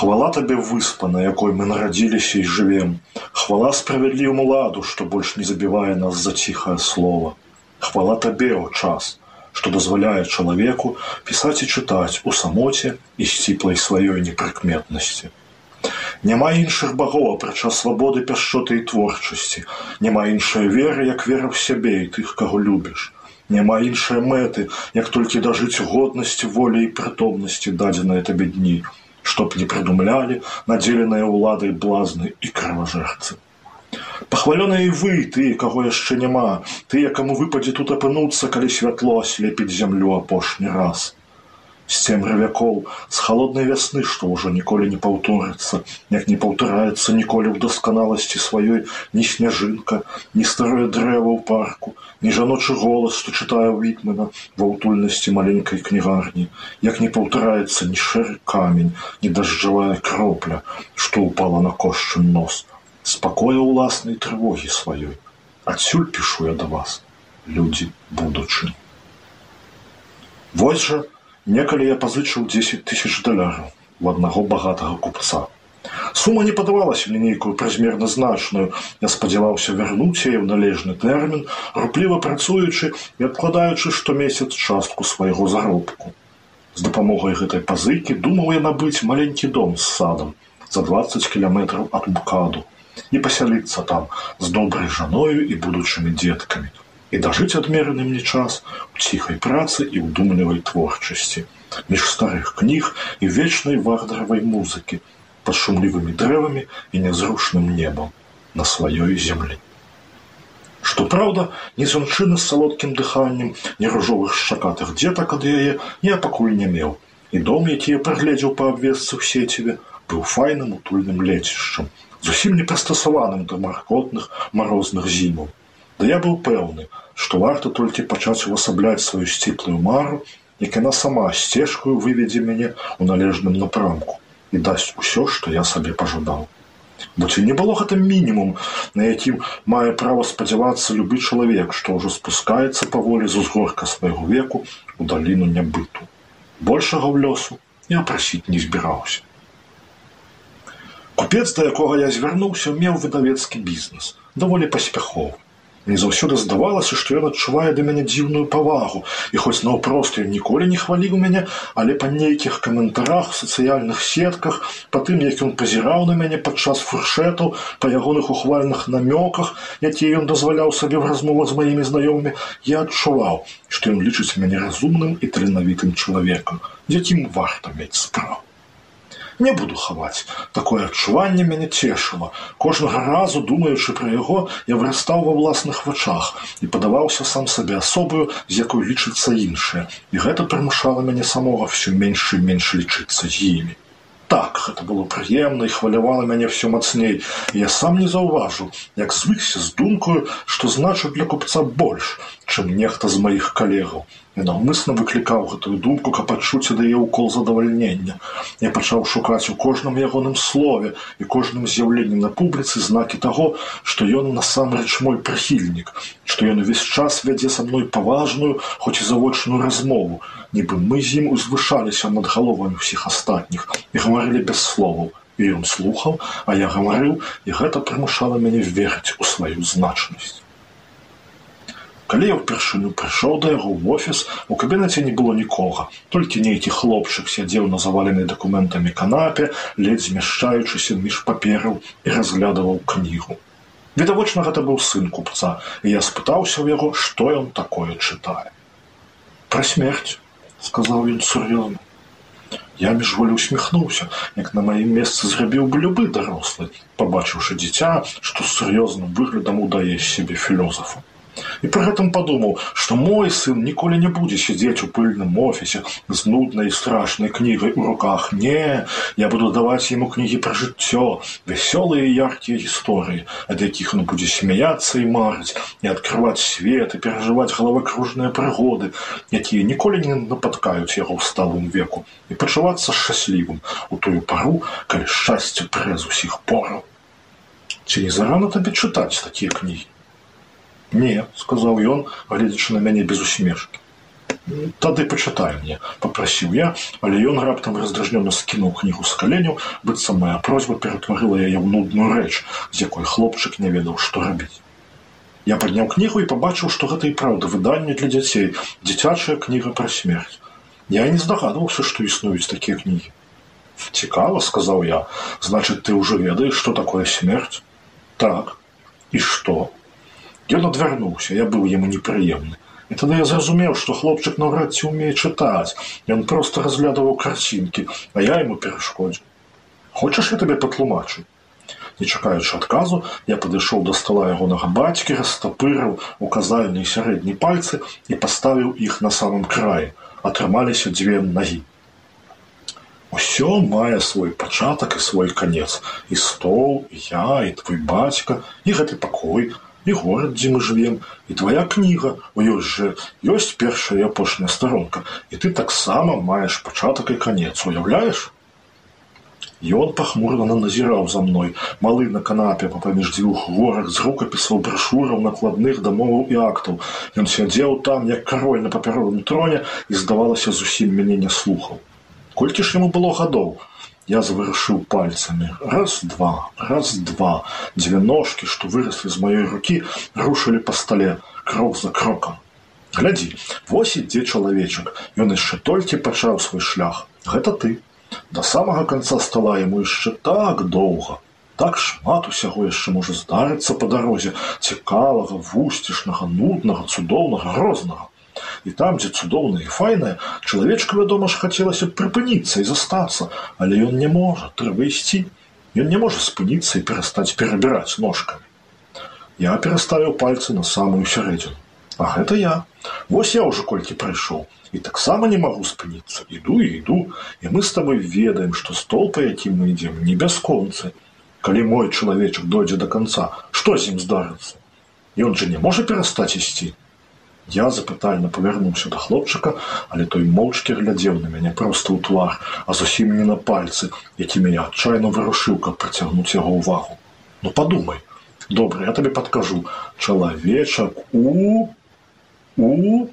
Speaker 2: Хвала табе выспа, на якой мы нарадзіліся і жывем. Хвала справядліваму ладу, што больш не забівае нас за ціхае слова. Хвала табе, о час, што дазваляе чалавеку пісаць і чытаць у самоце і сціплай сваёй непрыкметнасці. Няма іншых багоў, апрача свабоды, пяшчоты і творчасці. Няма іншай веры, як вера ў сябе і тых, каго любіш. Няма іншай мэты, як толькі дажыць годнасці, волі і прытомнасці дадзеныя табе дні, чтоб не придумляли надзеленыя ўладай блазны і крыважэрцы. Пахвалёныя і вы, ты, каго яшчэ няма, тыя, каму выпадзе тут апынуцца, калі святло аслепіць зямлю апошні раз. З цемры вякоў, з халоднай вясны, што ўжо ніколі не паўторыцца, як не паўтараецца ніколі ў дасканаласці сваёй ні снежынка, ні старое дрэва ў парку, ні жаночы голас, што чытае Вітмена ва ўтульнасці маленькай кнігарні, як не паўтараецца ні шэры камень, ні дажджавая кропля, што ўпала на кошчын нос. Спакоя ўласнай трывогі сваёй. Адсюль пішу я да вас, людзі будучыні. Вось жа, некалі я пазычыў дзесяць тысяч даляраў у аднаго багатага купца. Сума не падавалася мне нейкую празмерна значную. Я спадзяваўся вярнуць яе ў належны тэрмін, рупліва працуючы і адкладаючы штомесяц частку свайго заробку. З дапамогай гэтай пазыкі думаў я набыць маленькі дом з садам за дваццаць кіламетраў ад МКАДу і пасяліцца там з добрай жаною і будучымі дзеткамі. І дажыць адмераны мне час у ціхай працы і ўдумлівай творчасці, між старых кніг і вечнай вагдаравай музыкі, пад шумлівымі дрэвамі і нязрушным небам на сваёй зямлі. Што праўда, ні жанчыны з салодкім дыханнем, ні ружовых шчакатых дзетак ад яе я пакуль не меў, і дом, які я прагледзеў па абвестцы ў сеціве, быў файным утульным лецішчам, зусім не прыстасаваным да маркотных марозных зімаў. Да я быў пэўны, што варта толькі пачаць увасабляць сваю сціплую мару, як яна сама сцежкаю выведзе мяне ў належным напрамку і дасць усё, што я сабе пажадаў. Бо ці не было гэта мінімум, на якім мае права спадзявацца любы чалавек, што ўжо спускаецца паволі з узгорка свайго веку ў даліну нябыту. Большага ў лёсу я прасіць не збіраўся. Купец, да якога я звярнуўся, меў выдавецкі бізнес, даволі паспяховы. Мне заўсёды здавалася, што ён адчувае да мяне дзіўную павагу, і хоць наўпрост ён ніколі не хваліў мяне, але па нейкіх каментарах, сацыяльных сетках, па тым, як ён пазіраў на мяне падчас фуршэтаў, па ягоных ухвальных намёках, якія ён дазваляў сабе в размовах з маімі знаёмымі, я адчуваў, што ён лічыць мяне разумным і таленавітым чалавекам, з якім варта мець справу. Не буду хаваць. Такое адчуванне мяне цешыла. Кожнага разу, думаючы пра яго, я вырастаў ва ўласных вачах і падаваўся сам сабе асобаю, з якой лічыцца іншае. І гэта прымушала мяне самога ўсё менш і менш лічыцца з імі. Так, гэта было прыемна і хвалявала мяне ўсё мацней. І я сам не заўважыў, як звыкся з думкаю, што значыў для купца больш, чым нехта з маіх калегаў. Я наўмысна выклікаў гэтую думку, каб адчуць да яе ўкол задавальнення. Я пачаў шукаць у кожным ягоным слове і кожным з'яўленні на публіцы знакі таго, што ён насамрэч мой прыхільнік, што ён увесь час вядзе са мной паважную, хоць і завочную размову, нібы мы з ім узвышаліся над галовамі ўсіх астатніх і гаварылі без словаў. І ён слухаў, а я гаварыў, і гэта прымушала мяне верыць у сваю значнасць. Калі я ўпершыню прыйшоў да яго ў офіс, у кабінеце не было нікога, толькі нейкі хлопчык сядзеў на заваленай дакументамі канапе, ледзь змяшчаючыся між папераў і разглядаваў кнігу. Відавочна, гэта быў сын купца, і я спытаўся ў яго, што ён такое чытае. «Пра смерць», — сказаў ён сур'ёзна. Я міжволі усміхнуўся, як на маім месцы зрабіў бы любы дарослы, пабачыўшы дзіця, што з сур'ёзным выглядам удае з сябе філёзафа. І пры гэтым падумаў, што мой сын ніколі не будзе сядзець у пыльным офісе з нуднай і страшнай кнігай у руках. Не, я буду даваць яму кнігі пра жыццё, вясёлыя і яркія гісторыі, ад якіх ён будзе смяяцца і марыць, і адкрываць свет, і перажываць галавакружныя прыгоды, якія ніколі не напаткаюць яго ў сталым веку, і пачувацца шчаслівым у тую пару, калі шчасце прэ з усіх пораў. Ці не зарана табе чытаць такія кнігі? «Не», — сказаў ён, гледзячы на мяне без усмешкі. Тады пачытай мне, папрасіў я, але ён раптам раздражнёна скінуў кнігу з каленяў, быццам мая просьба ператварыла яе ў нудную рэч, з якой хлопчык не ведаў, што рабіць. Я падняў кнігу і пабачыў, што гэта і праўда выданне для дзяцей, дзіцячая кніга пра смерць. Я і не здагадваўся, што існуюць такія кнігі. «Цікава», — сказаў я, — «значыць, ты ўжо ведаеш, што такое смерць?» «Так. І што?» Ён адвярнуўся, я быў яму непрыемны. І тады я зразумеў, што хлопчык наўрад ці ўмее чытаць. Ён проста разглядаваў карцінкі, а я яму перашкодзіў. «Хочаш, я табе патлумачу?» Не чакаючы адказу, я падышоў да стала ягонага бацькі, растапырыў указальны і сярэдні пальцы і паставіў іх на самым краі. Атрымаліся дзве нагі. «Усё мае свой пачатак і свой канец. І стол, і я, і твой бацька, і гэты пакой, і горад, дзе мы жывем, і твая кніга. Ёсць жа, ёсць першая і апошняя старонка. І ты таксама маеш пачатак і канец. Уяўляеш?» Ён пахмурна назіраў за мной, малы на канапе паміж дзвюх горак з рукапісаў, брашураў, накладных, дамоваў і актаў. Ён сядзеў там, як кароль на папяровым троне, і, здавалася, зусім мяне не слухаў. Колькі ж яму было гадоў? Я заварушыў пальцамі. Раз, два, раз, два. Дзве ножкі, што выраслі з маёй рукі, рушылі па стале, крок за крокам. Глядзі, вось ідзе чалавечак. Ён яшчэ толькі пачаў свой шлях. Гэта ты. Да самага канца стала яму яшчэ так доўга. Так шмат усяго яшчэ можа здарыцца па дарозе. Цікавага, вусцішнага, нуднага, цудоўнага, грознага. І там, дзе цудоўна і файнае, чалавечку, вядома ж, хацелася б прыпыніцца і застацца, але ён не можа, трэба ісці. Ён не можа спыніцца і перастаць перабіраць ножкамі. Я пераставіў пальцы на самую сярэдзіну. А гэта я. Вось я ўжо колькі прайшоў. І таксама не магу спыніцца. Іду і іду, і мы з табой ведаем, што стол, па якім мы ідзем, не бясконцы. Калі мой чалавечак дойдзе да канца, што з ім здарыцца? Ён жа не можа перастаць ісці. Я запытальна павярнуўся да хлопчыка, але той моўчкі глядзеў на мяне проста ў твар, а зусім не на пальцы, якімі я адчайна вырушыў, каб прыцягнуць яго ўвагу. Ну падумай. Добра, я табе падкажу. Чалавечак у... у...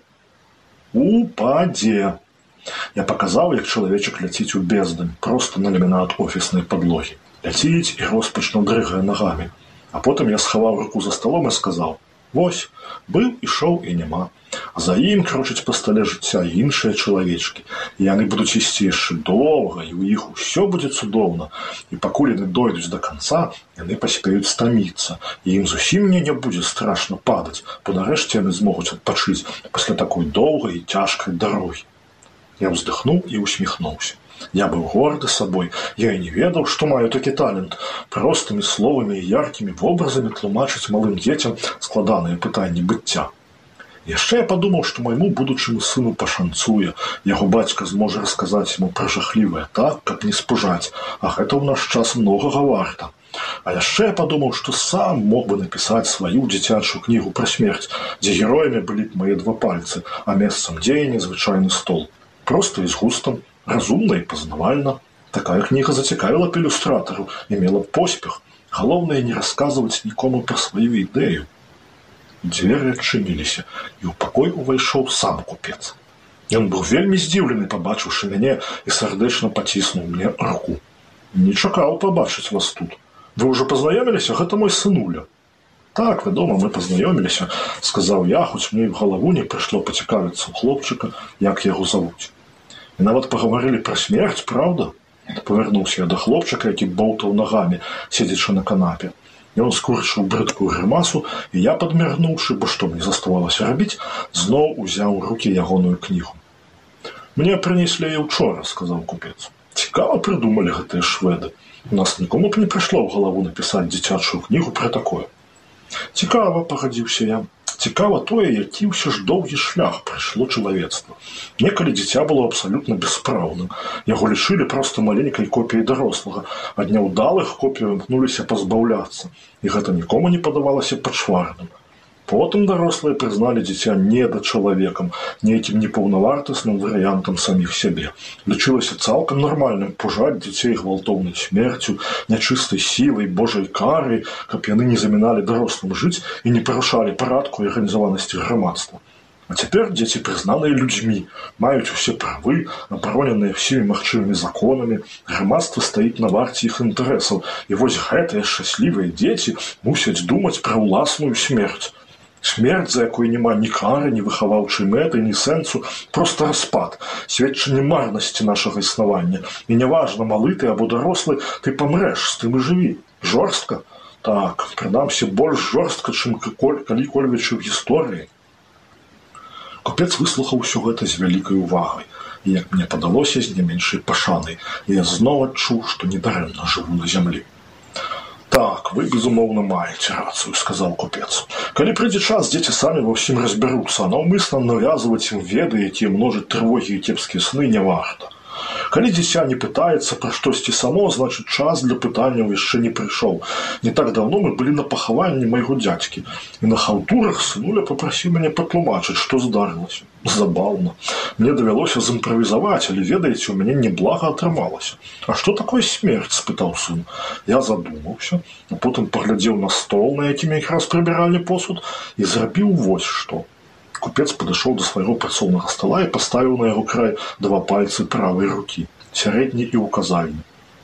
Speaker 2: упадзе. Я паказаў, як чалавечак ляціць у бездань, проста на ламінат офіснай падлогі. Ляціць і роспачна дрыгае нагамі. А потым я схаваў руку за сталом і сказаў: «Вось, быў, ішоў і няма. А за ім крочаць па стале жыцця іншыя чалавечкі. І яны будуць ісці яшчэ доўга, і ў іх усё будзе цудоўна. І пакуль яны дойдуць да канца, яны паспеюць стаміцца. І ім зусім мне не будзе страшна падаць, бо нарэшце яны змогуць адпачыць пасля такой доўгай і цяжкай дарогі». Я ўздыхнуў і усміхнуўся. Я быў горды сабой, я і не ведаў, што маю такі талент. Простымі словамі і яркімі вобразамі тлумачыць малым дзецям складаныя пытанні быцця. Яшчэ я падумаў, што майму будучаму сыну пашанцуе. Яго бацька зможа расказаць яму пра жахлівае так, каб не спужаць, а гэта ў наш час многага варта. А яшчэ я падумаў, што сам мог бы напісаць сваю дзіцячую кнігу пра смерць, дзе героямі былі б мае два пальцы, а месцам дзеяння звычайны стол. Проста і з густам, разумна і пазнавальна. Такая кніга зацікавіла б ілюстратару і мела б поспех. Галоўнае не расказваць нікому пра сваю ідэю. Дзверы адчыніліся, і ў пакой увайшоў сам купец. Ён быў вельмі здзіўлены, пабачыўшы мяне, і сардэчна паціснуў мне руку. «Не чакаў пабачыць вас тут. Вы ўжо пазнаёміліся? Гэта мой сынуля». «Так, вядома, мы пазнаёміліся», — сказаў я, хоць мне ў галаву не прыйшло пацікавіцца ў хлопчыка, як яго завуць. «І нават пагаварылі пра смерць, праўда?» Павярнуўся я да хлопчыка, які боўтаў нагамі, седзячы на канапе. Ён скурчыў брыдкую грымасу, і я, падміргнуўшы, бо што мне заставалася рабіць, зноў узяў у рукі ягоную кнігу. «Мне прынеслі яе ўчора», — сказаў купец. «Цікава прыдумалі гэтыя шведы. У нас нікому б не прыйшло ў галаву напісаць дзіцячую кнігу пра такое». «Цікава», — пагадзіўся я. «Цікава тое, які ўсё ж доўгі шлях прайшло чалавецтва. Некалі дзіця было абсалютна бяспраўным. Яго лічылі проста маленькай копіяй дарослага, ад няўдалых копіяў імкнуліся пазбаўляцца, і гэта нікому не падавалася пачварным. Потым дарослыя прызналі дзіця недачалавекам, нейкім непаўнавартасным варыянтам саміх сябе. Лічылася цалкам нармальным пужаць дзяцей гвалтоўнай смерцю, нячыстай сілай, божай карай, каб яны не заміналі дарослым жыць і не парушалі парадку і арганізаванасці грамадства. А цяпер дзеці прызнаныя людзьмі, маюць усе правы, абароненыя всімі магчымымі законамі, грамадства стаіць на варце іх інтарэсаў, і вось гэтыя шчаслівыя дзеці мусяць думаць пра ўласную смерць. Смерць, за якой няма ні кары, ні выхаваўчай мэты, ні сэнсу, проста распад, сведчанне марнасці нашага існавання. І няважна, малы ты або дарослы, ты памрэш, з тым і жыві. Жорстка? Так, прынамсі, больш жорстка, чым калі-кольвічы ў гісторыі. Купец выслухаў усё гэта з вялікай увагай, і, як мне падалося, з не меншай пашанай, і я зноў адчуў, што недарэмна жыву на зямлі. Так, вы, безумоўна, маеце рацыю, сказаў купец. Калі прыйдзе час, дзеці самі ва ўсім разбяруцца, а наўмысна навязваць ім веды, якія множаць трывогі і кепскія сны, не варта. Калі дзіця не пытаецца пра штосьці само, значыць, час для пытанняў яшчэ не прыйшоў. Не так даўно мы былі на пахаванні майго дзядзькі, і на хаўтурах сынуля папрасіў мяне патлумачыць, што здарылася. Забаўна. Мне давялося зімправізаваць, але, ведаеце, у мяне неблага атрымалася. А што такое смерць? Спытаў сын. Я задумаўся, а потым паглядзеў на стол, на якім якраз прыбіралі посуд, і зрабіў вось што. Купец падышоў да свайго працоўнага стола і паставіў на яго край два пальцы правай рукі, сярэдні і указальны.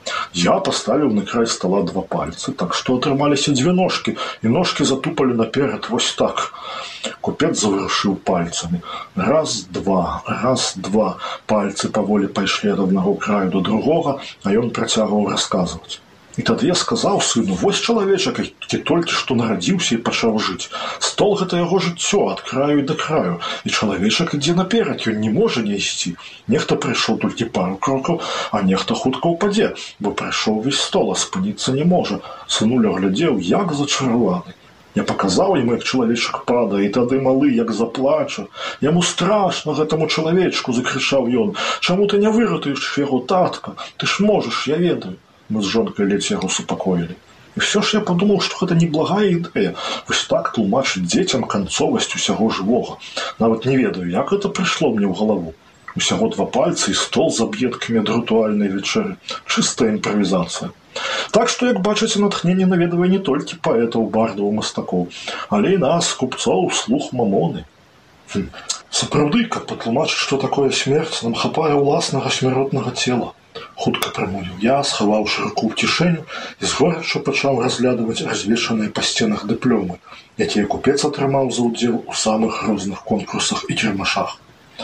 Speaker 2: Я паставіў на край стола два пальцы, так што атрымаліся дзве ножкі, і ножкі затупалі наперад вось так. Купец заварушыў пальцамі. Раз, два, раз, два. Пальцы паволі пайшлі ад аднаго краю да другога, а ён працягваў расказваць. І тады я сказаў сыну, вось чалавечак, які толькі што нарадзіўся і пачаў жыць. Стол – гэта яго жыццё ад краю і да краю. І чалавечак ідзе наперад, ён не можа не ісці. Нехта прыйшоў толькі пару крокаў, а нехта хутка ўпадзе, бо прайшоў увесь стол, а спыніцца не можа. Сынуля глядзеў, як зачараваны. Я паказаў яму, як чалавечак падае, і тады малы, як заплача. Яму страшна гэтаму чалавечку, закрычаў ён. Чаму ты не выратуеш яго, татка? Ты ж можаш, я ведаю. Мы з жонкай ледзь яго супакоілі. І ўсё ж я падумаў, што гэта неблагая ідэя. Вось так тлумачыць дзецям канцовасць усяго жывога. Нават не ведаю, як гэта прыйшло мне ў галаву. Усяго два пальцы і стол з аб'едкамі ад рытуальнай вечэры. Чыстая імправізацыя. Так што, як бачыце, натхненне наведвае не толькі паэтаў, бардаў, мастакоў, але і нас, купцоў, слух мамоны. Хм. Сапраўды, каб патлумачыць, што такое смерць, нам хапае ўласнага смяротнага цела. Хутка прамовіў я, схаваўшы руку ў кішэню, і згорача пачаў разглядываць развешаныя па сценах дыпломы, якія купец атрымаў за ўдзел у самых розных конкурсах і кірмашах.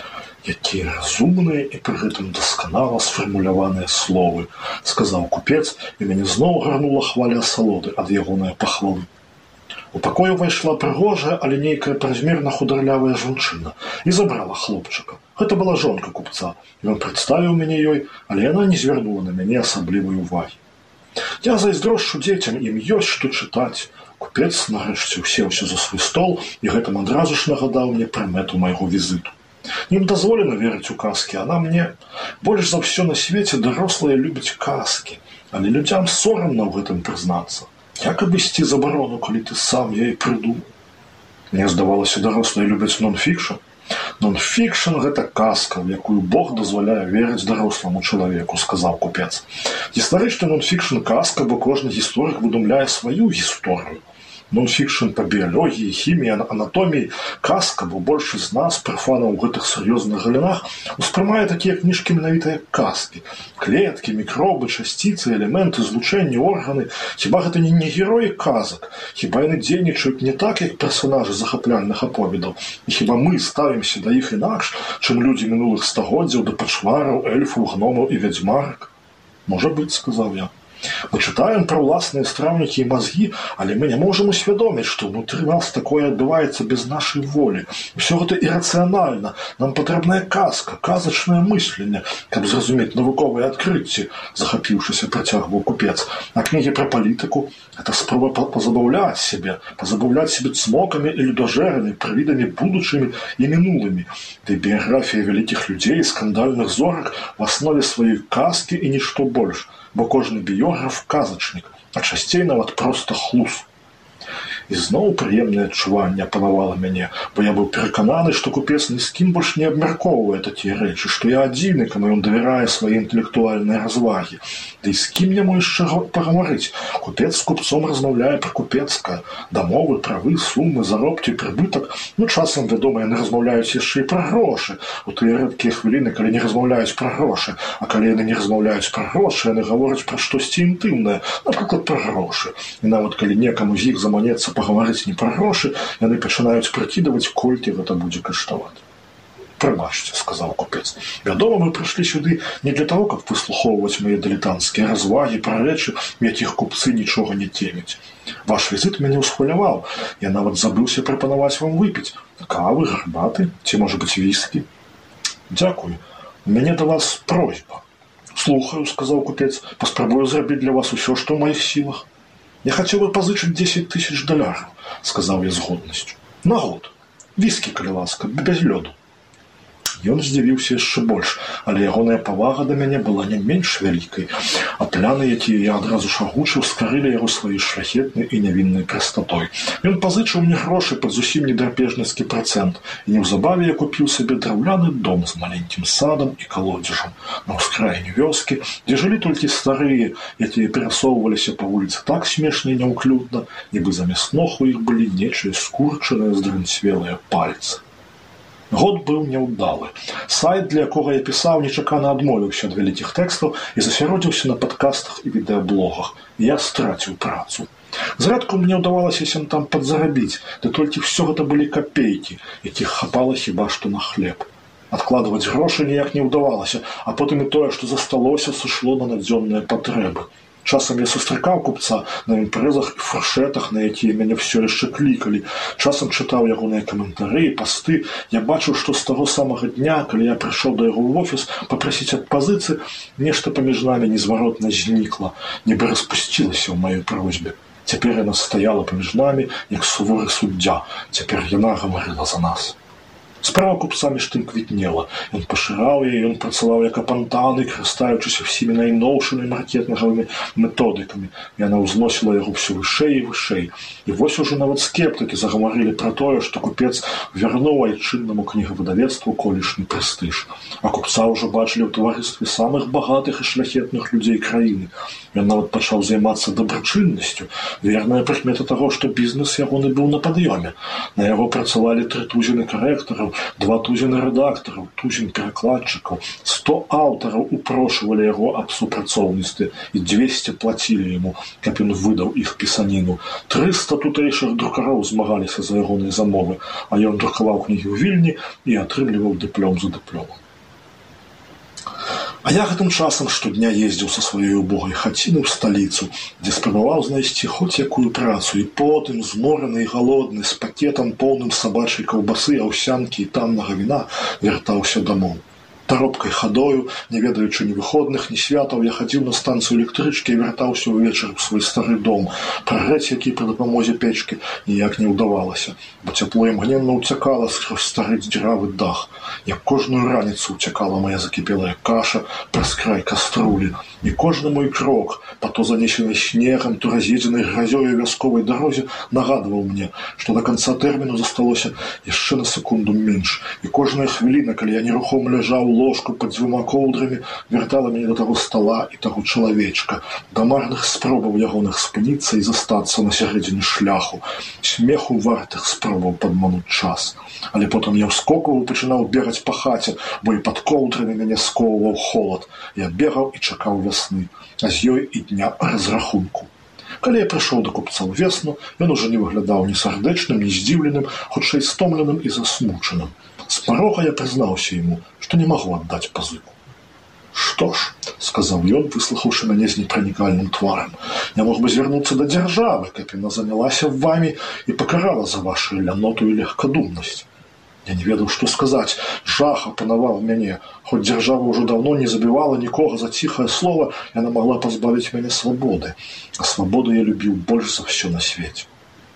Speaker 2: Якія разумныя і пры гэтым дасканала сфармуляваныя словы, сказаў купец, і мяне зноў гарнула хваля асалоды ад ягонае пахвалы. У пакой увайшла прыгожая, але нейкая празмерна хударлявая жанчына і забрала хлопчыка. Гэта была жонка купца. Ён прадставіў мяне ёй, але яна не звярнула на мяне асаблівай увагі. Я зайздрошчу дзецям, ім ёсць што чытаць. Купец нарэшце ўсеўся за свой стол, і гэтым адразу ж нагадаў мне пра мэту майго візіту. Ім дазволена верыць у казкі, а на мне больш за ўсё на свеце дарослыя любяць казкі, але людзям сорамна ў гэтым прызнацца. Як абысці забарону, калі ты сам я і прыдумаў? Мне здавалася, дарослыя любяць нон-фікшн. Нон-фікшн – гэта казка, в якую Бог дазваляе верыць даросламу чалавеку, сказаў купец. Гістарычны нон-фікшн – казка, бо кожны гісторык выдумляе сваю гісторыю. Нон-фікшн па біялогіі, хіміі, анатоміі, казка, бо большасць з нас, прафанаў у гэтых сур'ёзных галінах, успрымае такія кніжкі менавіта як казкі. Клеткі, мікробы, часціцы, элементы, злучэнні, органы. Хіба гэта не, не героі казак? Хіба яны дзейнічаюць не так, як персанажы захапляльных аповедаў? І хіба мы ставімся да іх інакш, чым людзі мінулых стагоддзяў, да пачвараў, эльфаў, гномаў і вядзьмарак? Можа быць, сказаў я. Мы чытаем пра ўласныя страўнікі і мазгі, але мы не можам усвядоміць, што ўнутры нас такое адбываецца без нашай волі. Усё гэта ірацыянальна. Нам патрэбная казка, казачнае мысленне, каб зразумець навуковыя адкрыцці, захапіўшыся працягваў купец. А кнігі пра палітыку – гэта спроба пазабаўляць сябе, пазабаўляць сябе цмокамі і людажэрамі, прывідамі будучымі і мінулымі. Ды біяграфія вялікіх людзей, скандальных зорак в аснове сваёй казкі і нішто больш. Бо кожны біёграф – казачнік, а часцей нават проста хлус. І зноў прыемнае адчуванне апанавала мяне, бо я быў перакананы, што купец ні з кім больш не абмяркоўвае такія рэчы, што я адзіны, каму ён давярае свае інтэлектуальныя развагі. Ды і з кім яму яшчэ пагаварыць? Купец з купцом размаўляе пра купецкае, дамовы, правы, сумы, заробкі, прыбытак. Ну, часам, вядома, яны размаўляюць яшчэ і пра грошы. У тыя рэдкія хвіліны, калі не размаўляюць пра грошы, а калі яны не размаўляюць пра грошы, яны гавораць пра штосьці інтымнае, напрыклад, пра грошы. І нават калі некаму з іх заманецца пагаварыць не пра грошы, яны пачынаюць прыкідаваць, колькі гэта будзе каштаваць. «Прыбачце», – сказаў купец. «Вядома, мы прыйшлі сюды не для таго, каб выслухоўваць мае дылетанцкія развагі пра рэчы, якіх купцы нічога не темяць. Ваш візіт мяне ўсхваляваў. Я нават забыўся прапанаваць вам выпіць. Кавы, гарбаты, ці, можа быць, віскі?» «Дзякую. У мяне да вас просьба». «Слухаю», – сказаў купец. «Паспрабую зрабіць для вас усё, што ў маіх сілах». «Я хацеў бы пазычыць дзесяць тысяч даляраў», – сказаў я з годнасцю. «На год. Віскі, калі ласка, без лёду». Ён здзівіўся яшчэ больш, але ягоная павага да мяне была не менш вялікай, а пляны, якія я адразу ж агучыў, скарылі яго сваёй шляхетнай і нявіннай прастатой. Ён пазычыў мне грошы пад зусім недрапежніцкі працэнт, і неўзабаве я купіў сабе драўляны дом з маленькім садам і калодзежам на ўскраіне вёскі, дзе жылі толькі старыя, якія перасоўваліся па вуліцы так смешна і няўклюдна, нібы замест ног у іх былі нечыя скурчаныя здрынцвелыя пальцы. Год быў няўдалы. Сайт, для якога я пісаў, нечакана адмовіўся ад вялікіх тэкстаў і засяродзіўся на падкастах і відэаблогах. Я страціў працу. Зрэдку мне ўдавалася сям там падзарабіць, ды толькі ўсё гэта былі капейкі, якіх хапала хіба што на хлеб. Адкладваць грошы ніяк не ўдавалася, а потым і тое, што засталося, сышло на надзённыя патрэбы. Часам я сустракаў купца на імпрэзах і фуршэтах, на якія мяне ўсё яшчэ клікалі. Часам чытаў ягоныя каментары і пасты. Я бачыў, што з таго самага дня, калі я прыйшоў да яго ў офіс папрасіць ад пазыцы, нешта паміж намі незваротна знікла, нібы распусцілася ў маёй просьбе. Цяпер яна стаяла паміж намі, як суворы суддзя. Цяпер яна гаварыла за нас. Справа купца між тым квітнела. Ён пашыраў яе, ён працаваў як апантаны, карыстаючыся ўсімі найноўшымі маркетынгавымі методыкамі. Яна ўзносіла яго ўсё вышэй і вышэй. І вось ужо нават скептыкі загамарылі пра тое, што купец вярнуў айчыннаму кнігавыдавецтву колішні прэстыж. А купца ўжо бачылі ў таварыстве самых багатых і шляхетных людзей краіны. Ён нават пачаў займацца дабрачыннасцю. Верная прыкмета таго, што бізнес ягоны быў на пад'ёме. На яго працавалі тры тузіны карэктараў, два тузіны рэдактараў, тузін перакладчыкаў, сто аўтараў упрошвалі яго аб супрацоўніцтве і дзвесце плацілі яму, каб ён выдаў іх пісаніну. трыста тутэйшых друкароў змагаліся за ягоныя замовы, а ён друкаваў кнігі ў Вільні і атрымліваў дыплём за дыплёмам. А я гэтым часам штодня ездзіў са сваёй убогай хаціны ў сталіцу, дзе спрабаваў знайсці хоць якую працу, і потым, змораны і галодны, з пакетам поўным сабачай каўбасы, аўсянкі і таннага віна, вяртаўся дамоў. Таропкай хадою, не ведаючы ні выходных, ні святаў, я хадзіў на станцыю электрычкі і вяртаўся ўвечары ў свой стары дом. Прагрэць, які пры дапамозе печкі, ніяк не ўдавалася, бо цяпло імгненна ўцякала скрозь стары дзіравы дах. Як кожную раніцу ўцякала мая закіпелая каша праз край каструлі, і кожны мой крок па то занесенай снегам, то раз'едзенай гразёю вясковай дарозе нагадваў мне, што да канца тэрміну засталося яшчэ на секунду менш, і кожная хвіліна, калі я нерухома ляжаў у ложку пад дзвюма коўдрамі, вяртала мяне да таго стала і таго чалавечка, да марных спробаў ягоных спыніцца і застацца на сярэдзіне шляху, смеху вартых спробаў падмануць час. Але потым я ўскокваў і пачынаў бегаць па хаце, бо і пад коўдрамі мяне скоўваў холад. Я бегаў і чакаў вясны, а з ёй і дня разрахунку. Калі я прыйшоў да купца ў весну, ён ужо не выглядаў ні сардэчным, ні здзіўленым, хутчэй стомленым і засмучаным. З парога я прызнаўся яму, што не магу аддаць пазыку. «Што ж», – сказаў ён, выслухаўшы мяне з непранікальным тварам, «я мог бы звярнуцца да дзяржавы, каб яна занялася вамі і пакарала за вашу ляноту і легкадумнасць». Я не ведаў, што сказаць. Жах апанаваў мяне. Хоць дзяржава ўжо даўно не забівала нікога за ціхае слова, яна магла пазбавіць мяне свабоды. А свабоду я любіў больш за ўсё на свеце.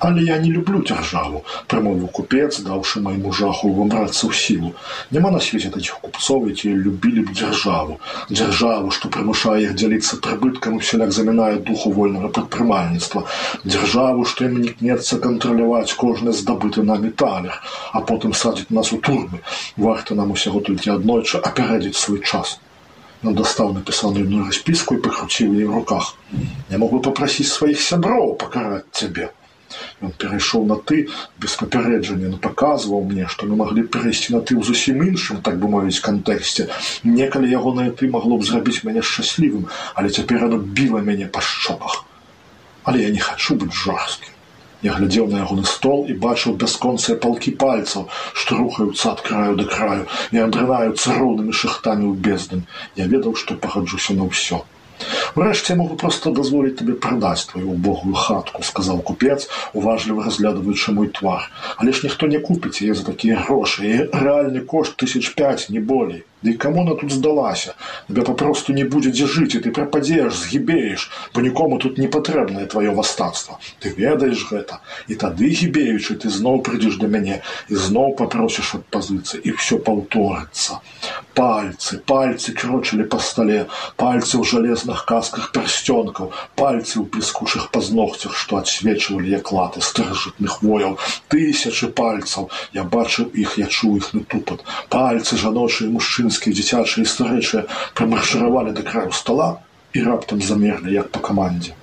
Speaker 2: Але я не люблю дзяржаву, прамовіў купец, даўшы майму жаху выбрацца ў сілу. Няма на свеце такіх купцоў, якія любілі б дзяржаву. Дзяржаву, што прымушае іх дзяліцца прыбыткам і ўсяляк замінае духу вольнага прадпрымальніцтва. Дзяржаву, што ім не кнецца кантраляваць кожны здабыты намі талер, а потым садзіць нас у турмы. Варта нам усяго толькі аднойчы апярэдзіць свой час. Ён дастаў напісаную распіску і пакруціў яе ў руках. Я мог бы папрасіць сваіх сяброў пакараць цябе. Ён перайшоў на ты без папярэджання, но паказваў мне, што мы маглі перайсці на ты ў зусім іншым, так бы мовіць, кантэксце. Некалі ягонае ты магло б зрабіць мяне шчаслівым, але цяпер оно біла мяне па шчоках. Але я не хачу быць жорсткім. Я глядзеў на ягоны стол і бачыў бясконцыя палкі пальцаў, што рухаюцца ад краю да краю і адрынаюцца роўнымі шахтамі ў бездань. Я ведаў, што пагаджуся на ўсё. «Урэшце я могу просто дазволіць табе прадаць твою убогую хатку», — сказаў купец, уважліва разглядываючы мой твар. «Але ж ніхто не купіць яе за такія грошы. Яе рэальны кошт тысяч пяць, не болей. Да і каму она тут здалася? Тебе папросту не будзе дзе жыць, і ты прападзеш, згібееш, бо нікому тут не патрэбнае тваё мастацтва. Ты ведаеш гэта. І тады, гібеючы, ты зноў прыйдзеш да мяне і зноў папросіш ад пазыцыі, і ўсё паўторыцца. Пальцы, пальцы крочылі па стале, пальцы ў жалезных касках пярсцёнкаў, пальцы ў бліскучых пазногцях, што адсвечвалі як латы старажытных вояў. Тысячы пальцаў. Я бачыў іх, я чуў іхны тупат. Пальцы жаночыя і мужчынскія, дзіцячыя і старэчыя прамаршыравалі да краю стола і раптам замерлі, як па камандзе.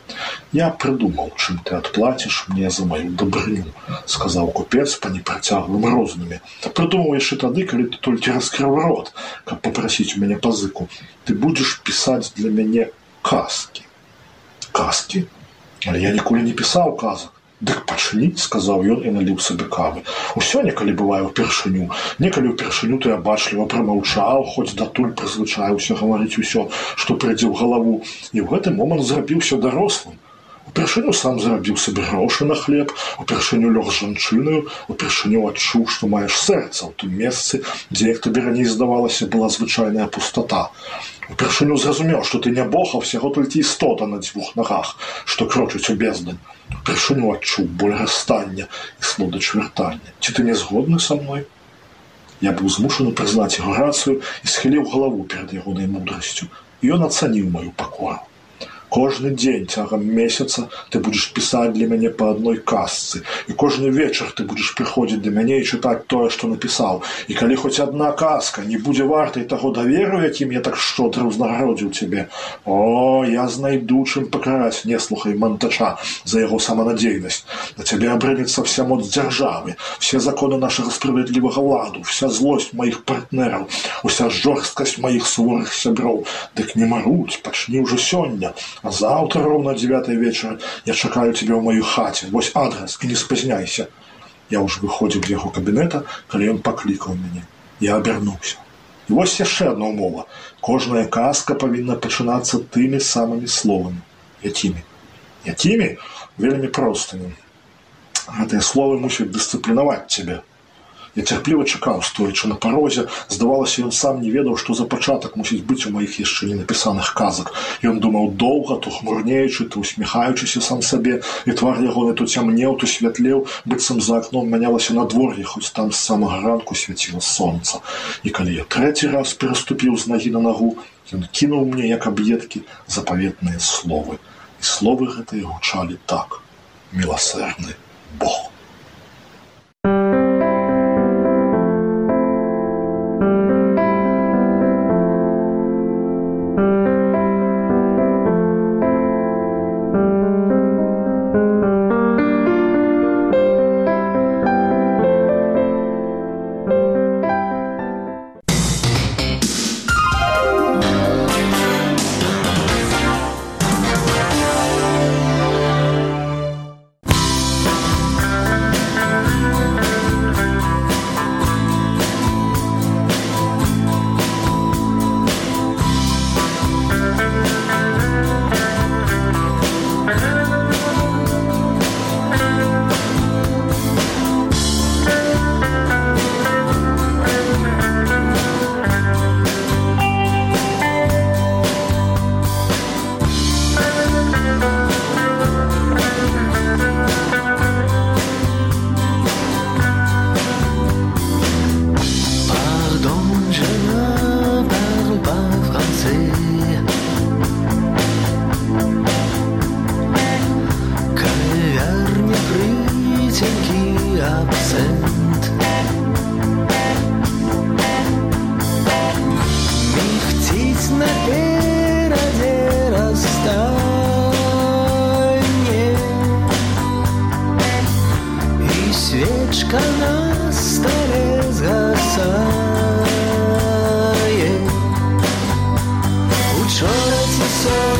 Speaker 2: «Я прыдумаў, чым ты адплаціш мне за маю дабрыню», — сказаў купец па непрацяглым рознымі. «Прыдумаў яшчэ тады, калі ты толькі раскрыў рот, каб папрасіць у мяне пазыку. Ты будзеш пісаць для мяне казкі». «Казкі? Але я ніколі не пісаў казак». «Дык пачні», — сказаў ён і наліў сабе кавы. «Усё некалі бывае ўпершыню. Некалі ўпершыню ты абачліва прамаўчаў, хоць датуль прызвычаіўся гаварыць усё, што прыйдзе ў галаву, і ў гэты момант зрабіўся дарослым. Упершыню сам зарабіў сабе грошы на хлеб, упершыню лёг з жанчынаю, упершыню адчуў, што маеш сэрца ў тым месцы, дзе, як табе раней здавалася, была звычайная пустата. Упершыню зразумеў, што ты не бог, а ўсяго толькі істота на дзвюх нагах, што крочыць у бездань. Упершыню адчуў боль расстання і слодач вяртання. Ці ты не згодны са мной?» Я быў змушаны прызнаць яго рацыю і схіліў галаву перад ягонай мудрасцю, і ён ацаніў маю пакору. «Кожны дзень цягам месяца ты будзеш пісаць для мяне па адной казцы, і кожны вечар ты будзеш прыходзіць да мяне і чытаць тое, што напісаў. І калі хоць адна казка не будзе вартай таго даверу, якім я так шчодра ўзнагародзіў цябе, о, я знайду, чым пакараць неслуха і мантача за яго саманадзейнасць. На цябе абрынецца вся моц дзяржавы, все законы нашага справядлівага ладу, вся злосць маіх партнераў, уся жорсткасць маіх суворых сяброў. Дык не маруць, пачні ўжо сёння. А заўтра роўна дзевятай вечара я чакаю цябе ў маёй хаце. Вось адрас, і не спазняйся». Я ўжо выходзіў з яго кабінета, калі ён паклікаў мяне. Я абярнуўся. І вось яшчэ адна ўмова. Кожная казка павінна пачынацца тымі самымі словамі. Якімі? Якімі? Вельмі простымі. Гэтыя словы мусяць дысцыплінаваць цябе. Я цярпліва чакаў, стоячы на парозе. Здавалася, ён сам не ведаў, што за пачатак мусіць быць у маіх яшчэ не напісаных казак. Ён думаў доўга, то хмурнеючы, то усміхаючыся сам сабе, і твар ягоны то цямнеў, то святлеў, быццам за акном мянялася надвор'е, хоць там з самага ранку свяціла сонца. І калі я трэці раз пераступіў з нагі на нагу, ён кінуў мне, як аб'едкі, запаветныя словы. І словы гэтыя гучалі так: «Міласэрны Бог».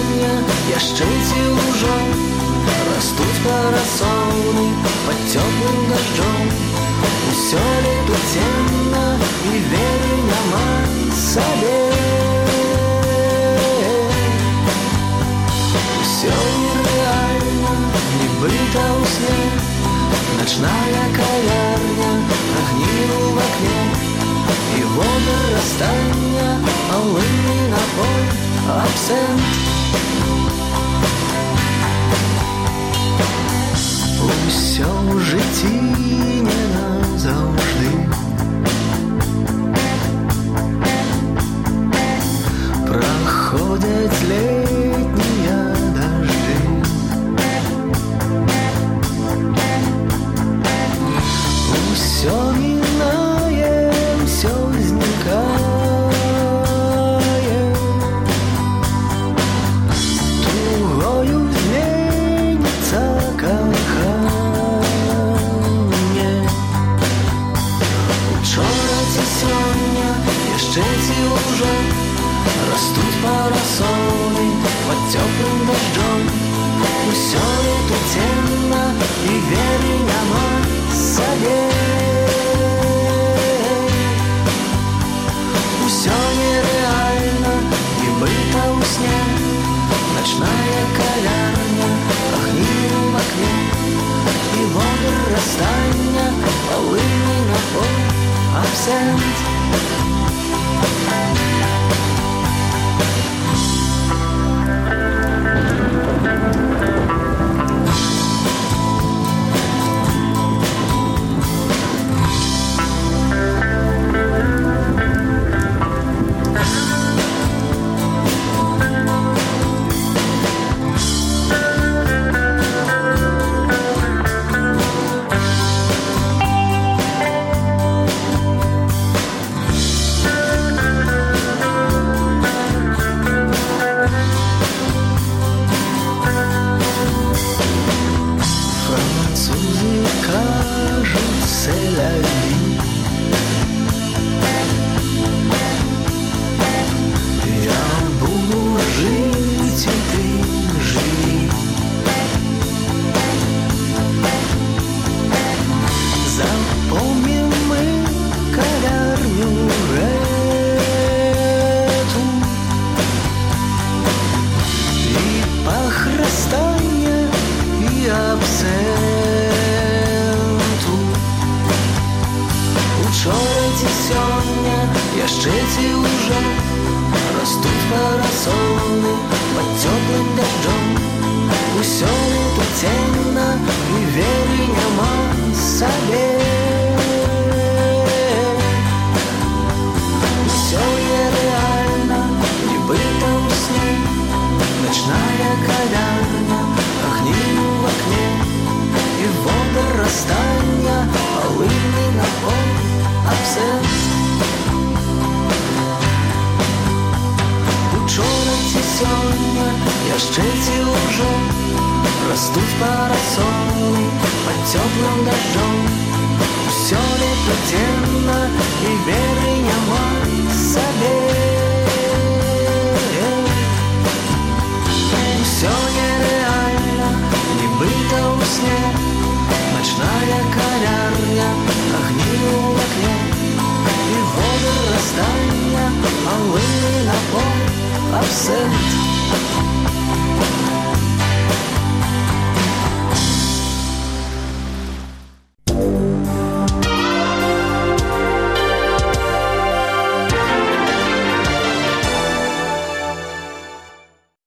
Speaker 3: сёння яшчэ ці ўжо растуць парасоны пад цёплым дажджом. Усё лето цемна і веры няма сабе. Усё нереально, нібыта ў сне. Ночная кавярня, огни в окне и воды расстання, полынный напой, абсент. Усё ў жыцці не назаўжды. Праходзяць летнія дажджы. Всё минає, всё зникає, тугою зменится кохання. Учора ці сёння, яшчэ ці ўжо растуць парасоны пад цёплым дажджом. Усё лето цемна і веры няма сабе. Всё нереально, нібыта ў сне. Ночная кавярня, огни в окне и воды расстання, полынный напой, абсент. Яшчэ ці ўжо растуць парасоны пад цёплым дажджом. Усё лето цемна і веры няма сабе. Усё нереально, нібыта ў сне. Ночная кавярня, огни в окне і воды расстання, полынный напой, абсент. Учора ці сёння, яшчэ ці ўжо растуць парасоны пад цёплым дажджом. Усё лето цемна і веры